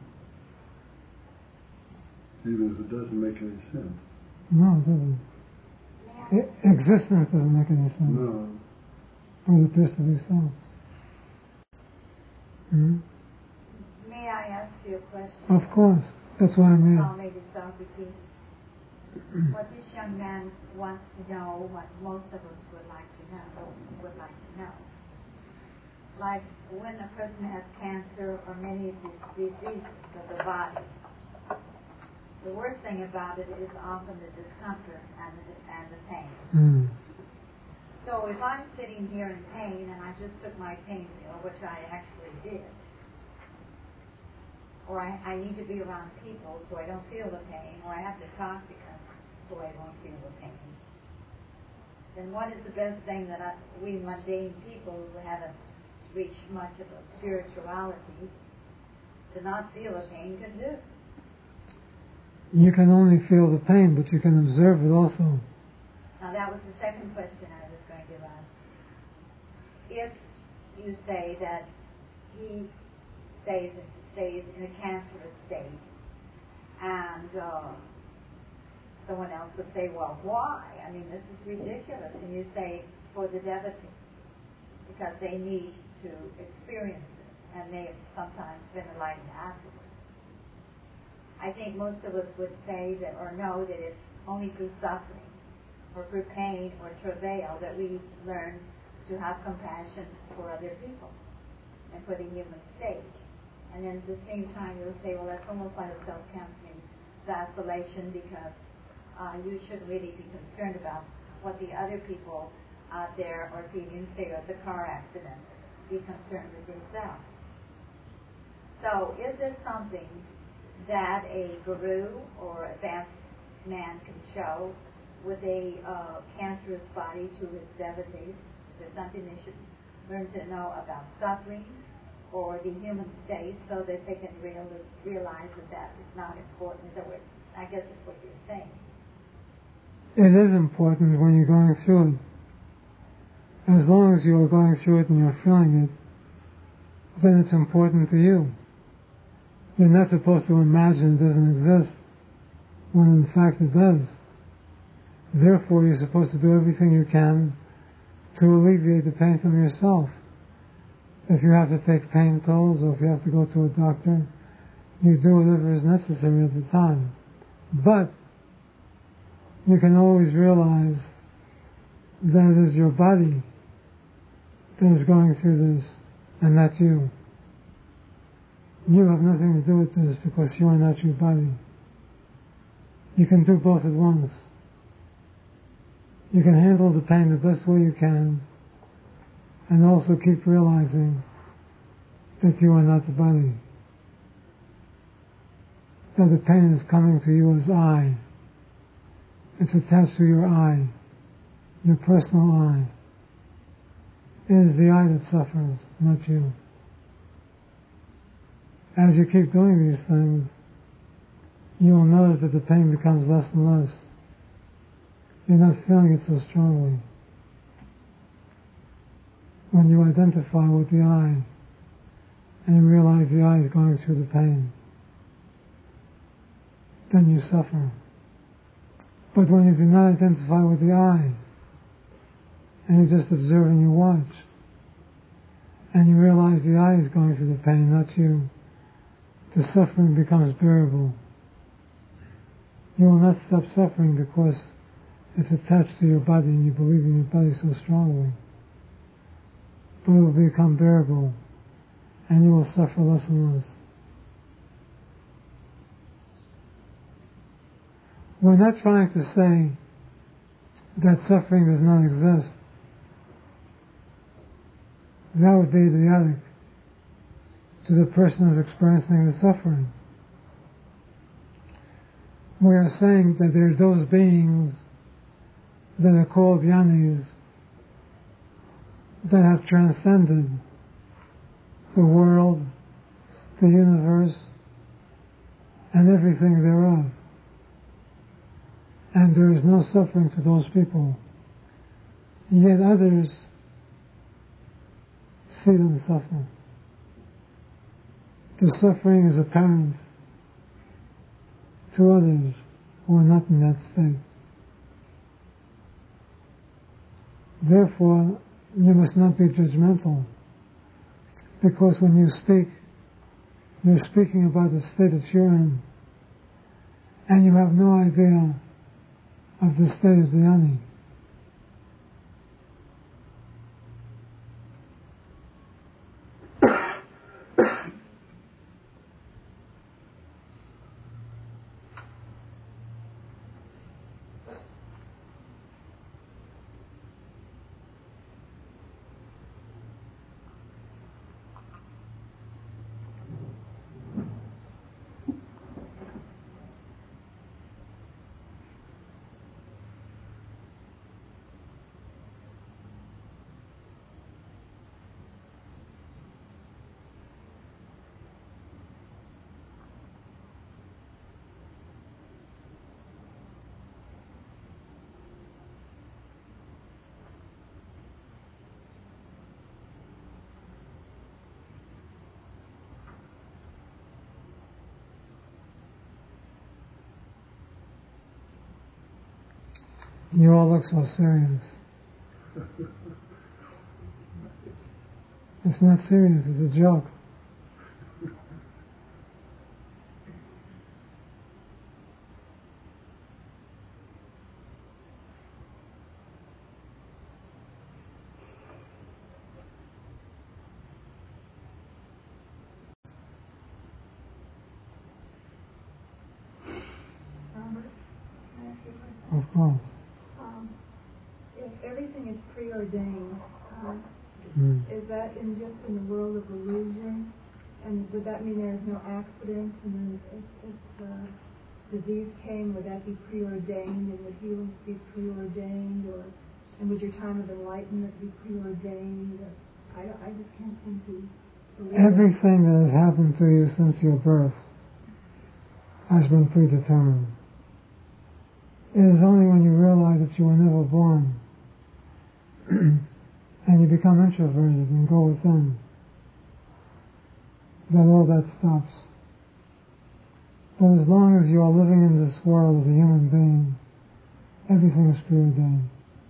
Even if it doesn't make any sense. No, it doesn't. I- existence doesn't make any sense. No. But it appears to be so. Hmm? May I ask you a question? Of course. That's why I'm here. Oh, maybe self-repeat. What this young man wants to know, what most of us would like to know, would like to know. Like when a person has cancer or many of these diseases of the body, the worst thing about it is often the discomfort and the, and the pain. Mm. So if I'm sitting here in pain and I just took my pain pill, which I actually did, or I, I need to be around people so I don't feel the pain, or I have to talk because so I won't feel the pain, then what is the best thing that I, we mundane people who haven't reached much of a spirituality to not feel the pain can do? You can only feel the pain, but you can observe it also. Now that was the second question I was going to ask. If you say that he stays, stays in a cancerous state, and uh, someone else would say, well, why? I mean, this is ridiculous. And you say, for the devotee, because they need to experience this, and they have sometimes been enlightened afterwards. I think most of us would say that, or know that it's only through suffering, or through pain, or travail, that we learn to have compassion for other people, and for the human state. And then at the same time, you'll say, well, that's almost like a self-counseling vacillation, because Uh, you should really be concerned about what the other people out there, or if you didn't say at the car accident, be concerned with yourself. So is this something that a guru or advanced man can show with a uh, cancerous body to his devotees? Is there something they should learn to know about suffering or the human state so that they can real, realize that that is not important? That we're, I guess is what you're saying. It is important when you're going through it. As long as you're going through it and you're feeling it, then it's important to you. You're not supposed to imagine it doesn't exist, when in fact it does. Therefore, you're supposed to do everything you can to alleviate the pain from yourself. If you have to take pain pills, or if you have to go to a doctor, you do whatever is necessary at the time. But you can always realize that it is your body that is going through this, and not you. You have nothing to do with this because you are not your body. You can do both at once. You can handle the pain the best way you can, and also keep realizing that you are not the body. That the pain is coming to you as I. It's attached to your I, your personal I. It is the I that suffers, not you. As you keep doing these things, you will notice that the pain becomes less and less. You're not feeling it so strongly. When you identify with the I, and you realize the I is going through the pain, then you suffer. But when you do not identify with the I, and you just observe and you watch, and you realize the I is going through the pain, not you, the suffering becomes bearable. You will not stop suffering because it's attached to your body and you believe in your body so strongly. but it will become bearable, and you will suffer less and less. We're not trying to say that suffering does not exist. That would be idiotic to the person who's experiencing the suffering. We are saying that there are those beings that are called yanis that have transcended the world, the universe, and everything thereof. And there is no suffering to those people. Yet others see them suffer. The suffering is apparent to others who are not in that state. Therefore, you must not be judgmental, because when you speak, you're speaking about the state that you're in, and you have no idea of the state of the yani. You all look so serious. It's not serious, it's a joke. Robert, can I ask you a question? Of course. Um, if everything is preordained, uh, Mm. is that in just in the world of illusion? And would that mean there is no accident? And then if, if uh, disease came, would that be preordained? And would healings be preordained? Or and would your time of enlightenment be preordained? I, don't, I just can't seem to believe Everything that has happened to you since your birth has been predetermined. It is only when you realize that you were never born and you become introverted and go within that all that stops. But as long as you are living in this world as a human being, everything is preordained.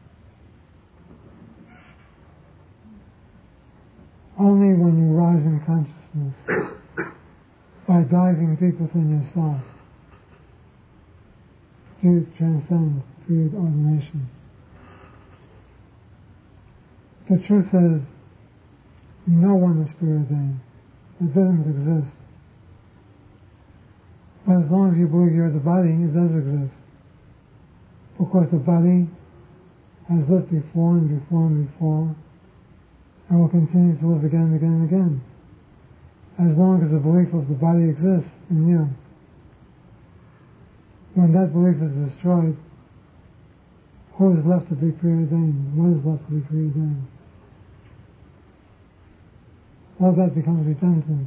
Only when you rise in consciousness, by diving deep within yourself, do you transcend preordination. The truth is, no one is preordained. It doesn't exist. But as long as you believe you're the body, it does exist. Because the body has lived before and before and before, and will continue to live again and again and again. As long as the belief of the body exists in you. When that belief is destroyed, who is left to be preordained? What is left to be preordained? All that becomes redundant.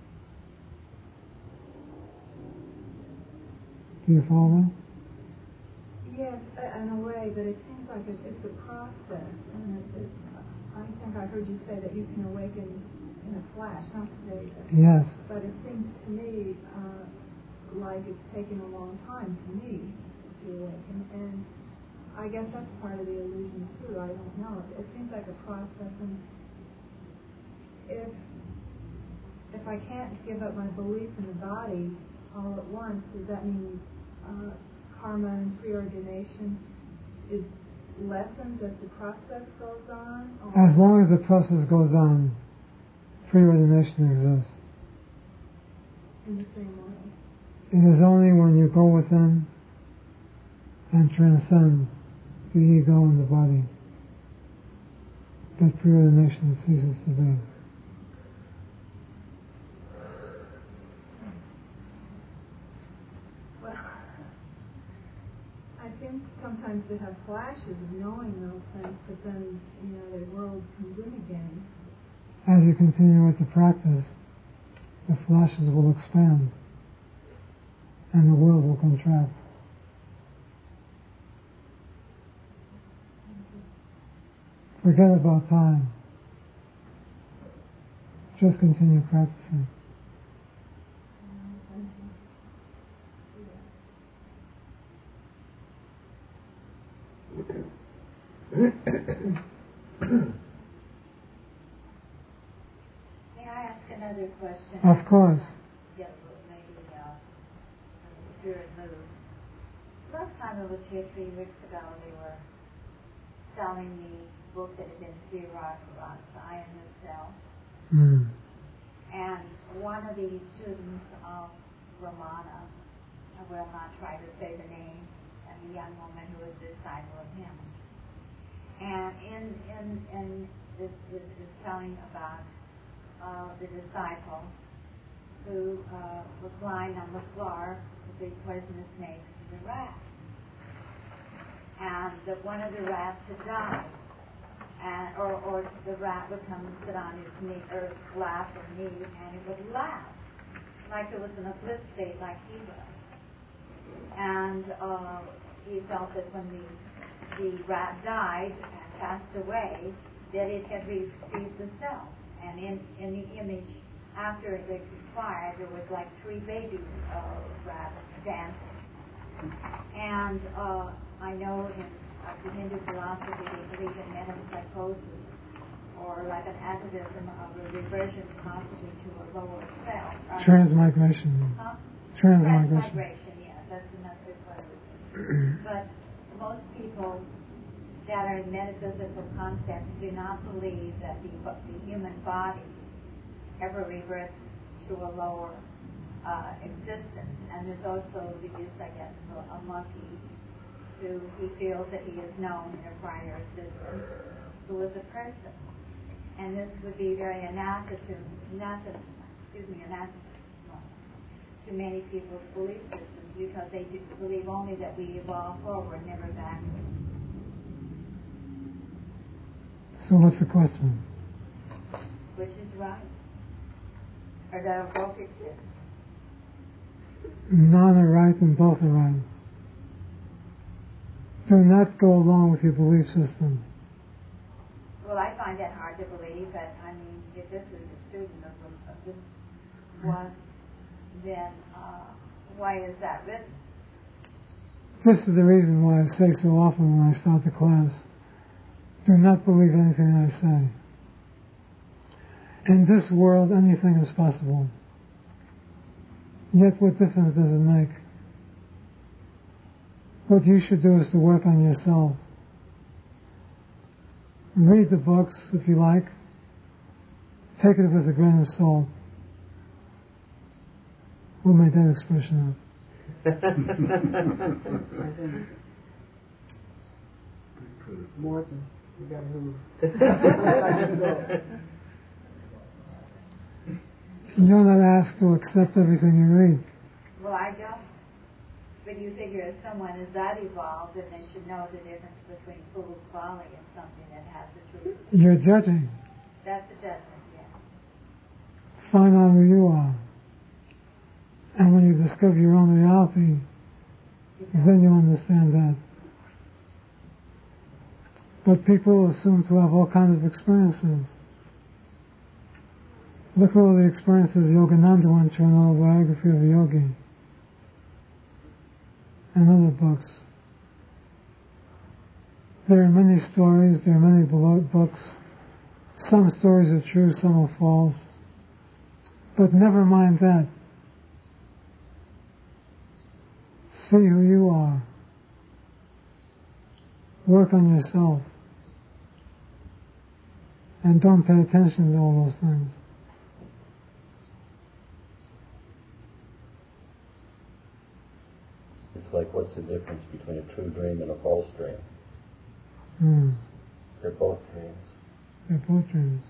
Do you follow me? Yes, in a way, but it seems like it, it's a process, and it, it, I think I heard you say that you can awaken in a flash, not today, but, Yes. but it seems to me uh, like it's taken a long time for me to awaken, and I guess that's part of the illusion too. I don't know. It seems like a process, and if if I can't give up my belief in the body all at once, does that mean uh, karma and preordination is lessens as the process goes on? Or as long as the process goes on, preordination exists. In the same way. It is only when you go within and transcend the ego and the body that preordination ceases to be. Well, I seem sometimes to have flashes of knowing those things, but then, you know, the world comes in again. As you continue with the practice, the flashes will expand and the world will contract. Forget about time. Just continue practicing. May I ask another question? Of course. Get maybe uh, the spirit moves. Last time I was here three weeks ago, they were selling the book that had been theorized about I in the cell. Mm. And one of the students of Ramana, I will not try to say the name, and the young woman who was a disciple of him. And in in in this is, is telling about uh, the disciple who uh, was lying on the floor with the poisonous snakes and the rats, and that one of the rats had died, and or or the rat would come and sit on his knee or lap or knee, and it would laugh like it was in a bliss state, like he was, and uh, he felt that when the the rat died and passed away, that it had received the self. And in, in the image, after it expired, there was like three baby uh, rats dancing. And uh, I know in uh, the Hindu philosophy, they believe in metempsychosis, or like an atavism of a reversion possibly to a lower self. Uh, Transmigration. Huh? Transmigration. Transmigration, yeah, that's another word. But most people that are in metaphysical concepts do not believe that the, the human body ever reverts to a lower uh, existence. And there's also the use, I guess, of a monkey who he feels that he is known in a prior existence, who is a person. And this would be very anathema, anathema, excuse me, anathema to many people's belief systems, because they do believe only that we evolve forward, never backwards. So what's the question? Which is right? Or that both exist? None are right and both are right. Do not go along with your belief system. Well, I find that hard to believe, but I mean, if this is a student of, of this one, then uh, why is that written? This is the reason why I say so often when I start the class, do not believe anything I say. In this world, anything is possible. Yet what difference does it make? What you should do is to work on yourself. Read the books if you like. Take it with a grain of salt. Who made that expression up? Morton. You got who? You're not asked to accept everything you read. Well, I don't. But you figure if someone is that evolved, then they should know the difference between fool's folly and something that has the truth. You're judging. That's a judgment, yeah. Find out who you are. And when you discover your own reality, then you'll understand that. But people assume to have all kinds of experiences. Look at all the experiences Yogananda went through in the Autobiography of a Yogi and other books. There are many stories, there are many books. Some stories are true, some are false. But never mind that. See who you are. work on yourself. And don't pay attention to all those things. It's like, what's the difference between a true dream and a false dream? Mm. They're both dreams. They're both dreams.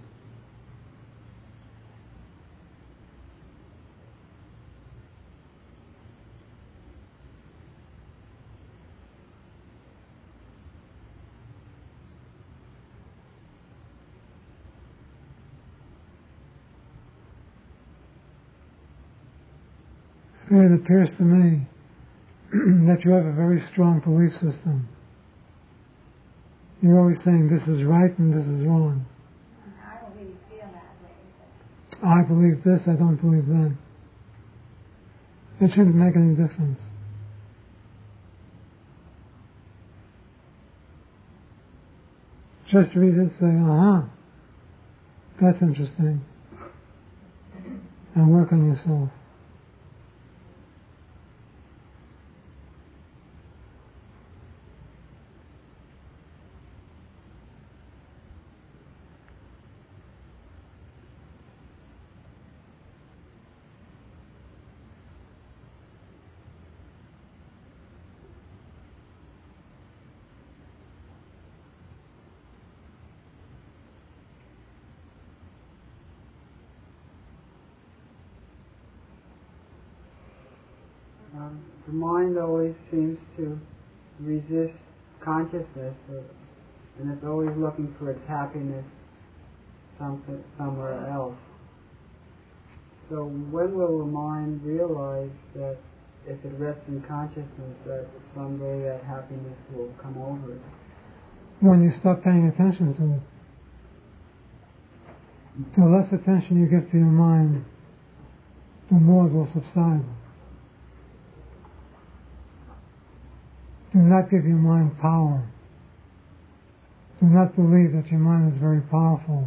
So it appears to me that you have a very strong belief system. You're always saying this is right and this is wrong. I don't really feel that way. But I believe this, I don't believe that. It shouldn't make any difference. Just read it, say, uh-huh, that's interesting. And work on yourself. Um, the mind always seems to resist consciousness, or, and it's always looking for its happiness something, somewhere else. So when will the mind realize that if it rests in consciousness, that someday that happiness will come over it? When you stop paying attention to it. The less attention you give to your mind, the more it will subside. Do not give your mind power. Do not believe that your mind is very powerful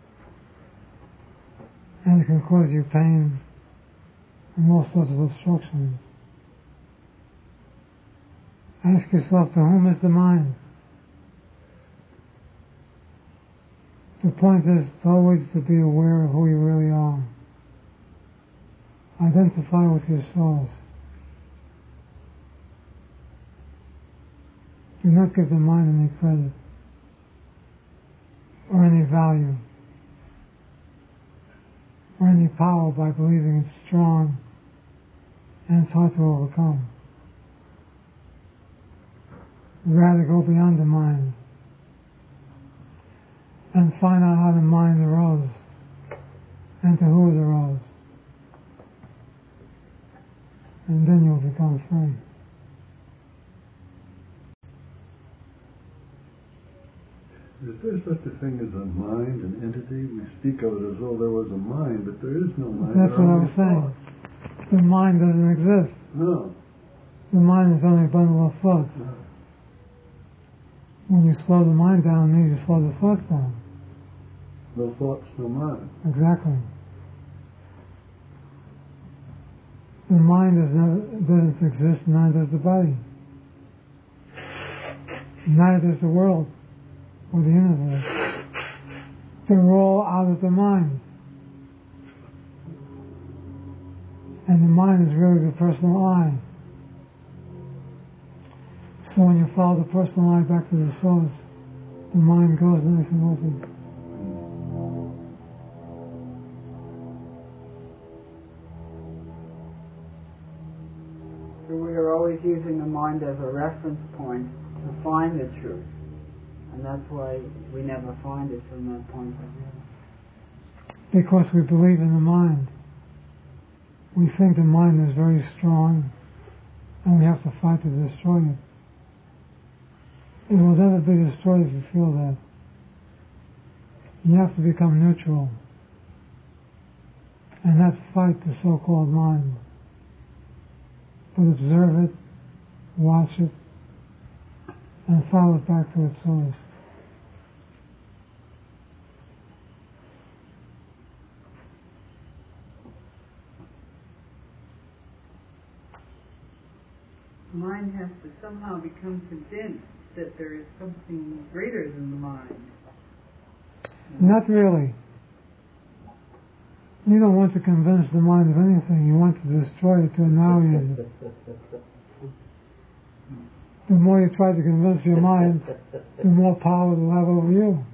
and it can cause you pain and all sorts of obstructions. Ask yourself, to whom is the mind? The point is always to be aware of who you really are. Identify with your source. Do not give the mind any credit or any value or any power by believing it's strong and it's hard to overcome. Rather go beyond the mind and find out how the mind arose and to who it arose. And then you'll become free. Is there such a thing as a mind, an entity? We speak of it as though there was a mind, but there is no mind. That's what I was saying. The mind doesn't exist. No. The mind is only a bundle of thoughts. No. When you slow the mind down, it means you slow the thoughts down. No thoughts, no mind. Exactly. The mind is never, doesn't exist, neither does the body. Neither does the world or the universe. They're all out of the mind. And the mind is really the personal I. So when you follow the personal I back to the source, the mind goes nice and healthy. So we are always using the mind as a reference point to find the truth. And that's why we never find it from that point of view. Because we believe in the mind. We think the mind is very strong and we have to fight to destroy it. It will never be destroyed if you feel that. You have to become neutral and not fight the so-called mind, but observe it, watch it, and follow it back to its source. Mind has to somehow become convinced that there is something greater than the mind. Not really. You don't want to convince the mind of anything. You want to destroy it, to annihilate it. The more you try to convince your mind, the more power it will have over you.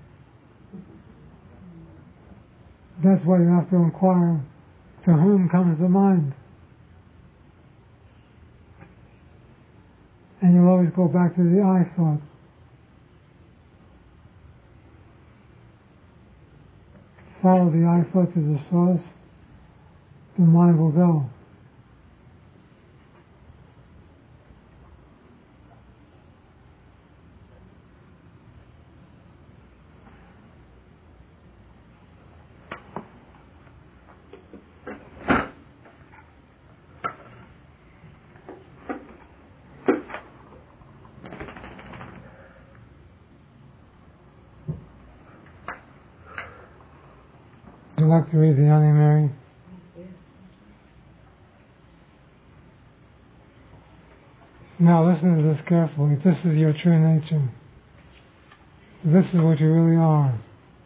That's why you have to inquire, to whom comes the mind? And you'll always go back to the I thought. Follow the I thought to the source, the mind will go. Would you like to read the Yoni, Mary? Now listen to this carefully. This is your true nature. This is what you really are.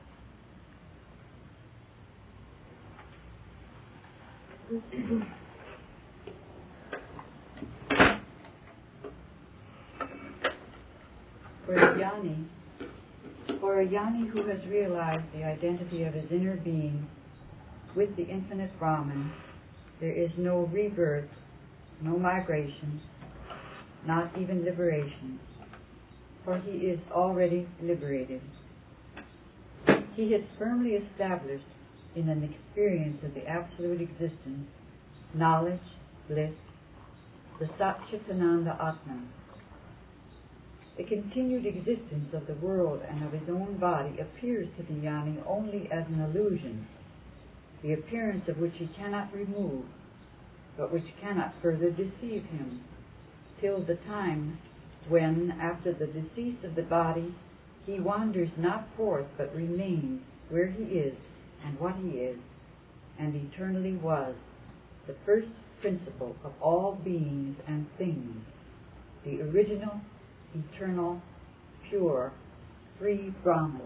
For a Yoni, for a Yoni who has realized the identity of his inner being with the infinite Brahman, there is no rebirth, no migration, not even liberation, for he is already liberated. He has firmly established in an experience of the absolute existence, knowledge, bliss, the Satchitananda Atman. The continued existence of the world and of his own body appears to the Yoni only as an illusion, the appearance of which he cannot remove, but which cannot further deceive him, till the time when, after the decease of the body, he wanders not forth but remains where he is and what he is, and eternally was, the first principle of all beings and things, the original, eternal, pure, free Brahman.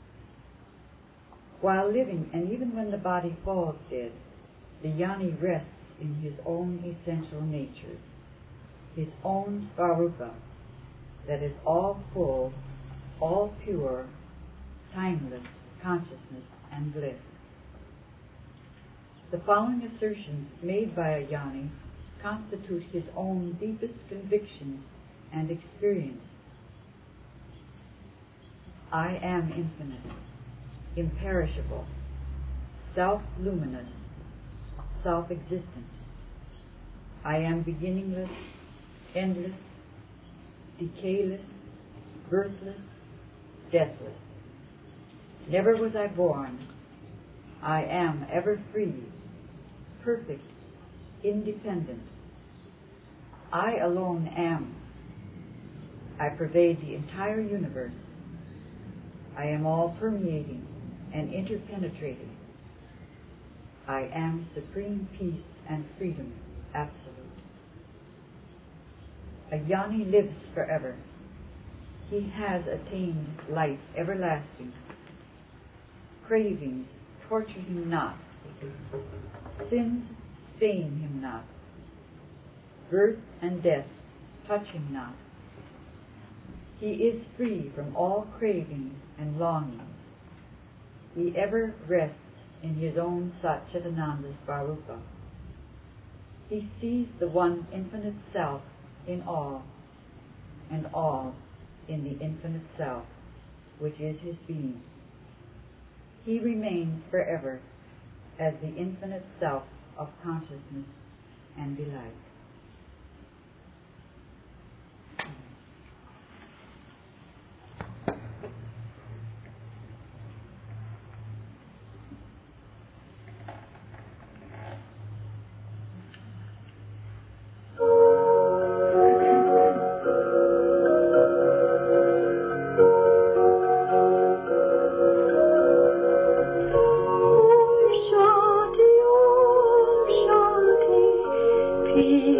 While living, and even when the body falls dead, the Yoni rests in his own essential nature, his own Svarupa, that is all full, all pure, timeless consciousness and bliss. The following assertions made by a Yoni constitute his own deepest convictions and experience. I am infinite, imperishable, self-luminous, self-existent. I am beginningless, endless, decayless, birthless, deathless. Never was I born. I am ever free, perfect, independent. I alone am. I pervade the entire universe. I am all-permeating and interpenetrating. I am supreme peace and freedom, absolute. A Yoni lives forever. He has attained life everlasting. Cravings torture him not. Sins stain him not. Birth and death touch him not. He is free from all cravings and longings. He ever rests in his own Satchitananda Svarupa. He sees the one infinite self in all, and all in the infinite self, which is his being. He remains forever as the infinite self of consciousness and delight. Peace.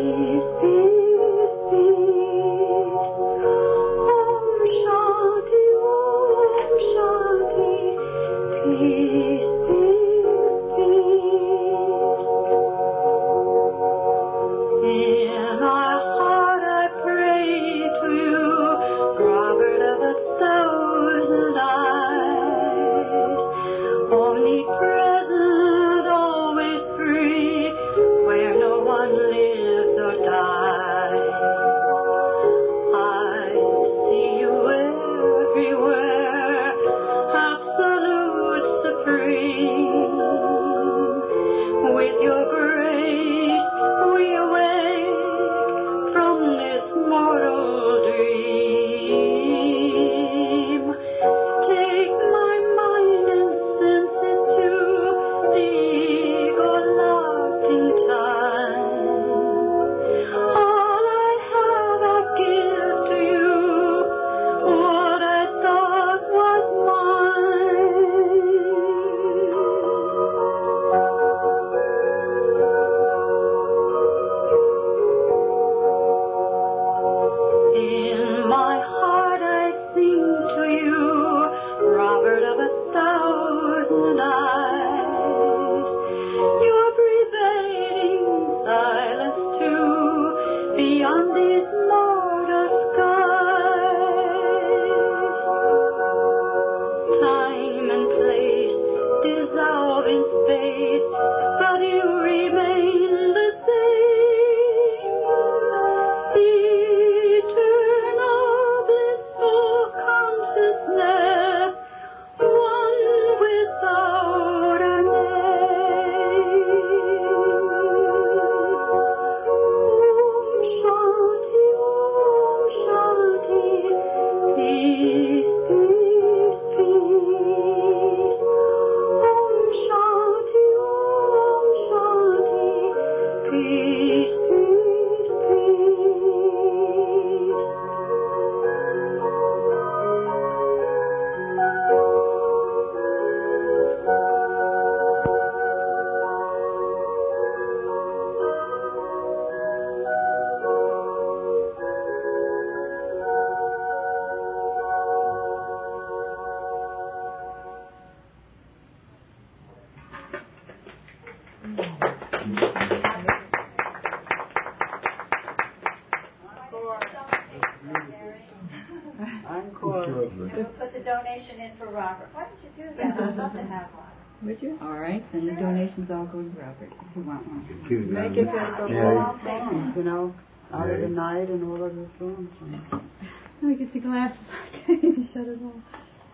sure. And we'll put the donation in for Robert. Why don't you do that? I'd love to have one. Would you? All right, then Sure. the donations all go to Robert if you want one. Make it Yeah, for yeah. all our songs, you know, Out of the Yeah. Night and all of the songs. I get the glasses. I can shut it off.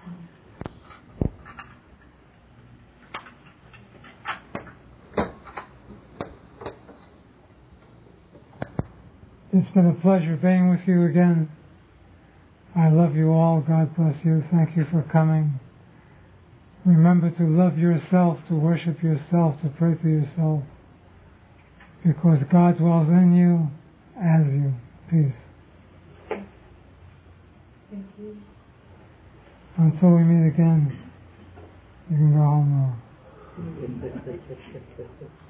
It's been a pleasure being with you again. I love you all. God bless you. Thank you for coming. Remember to love yourself, to worship yourself, to pray to yourself, because God dwells in you as you. Peace. Thank you. Until we meet again, you can go home now.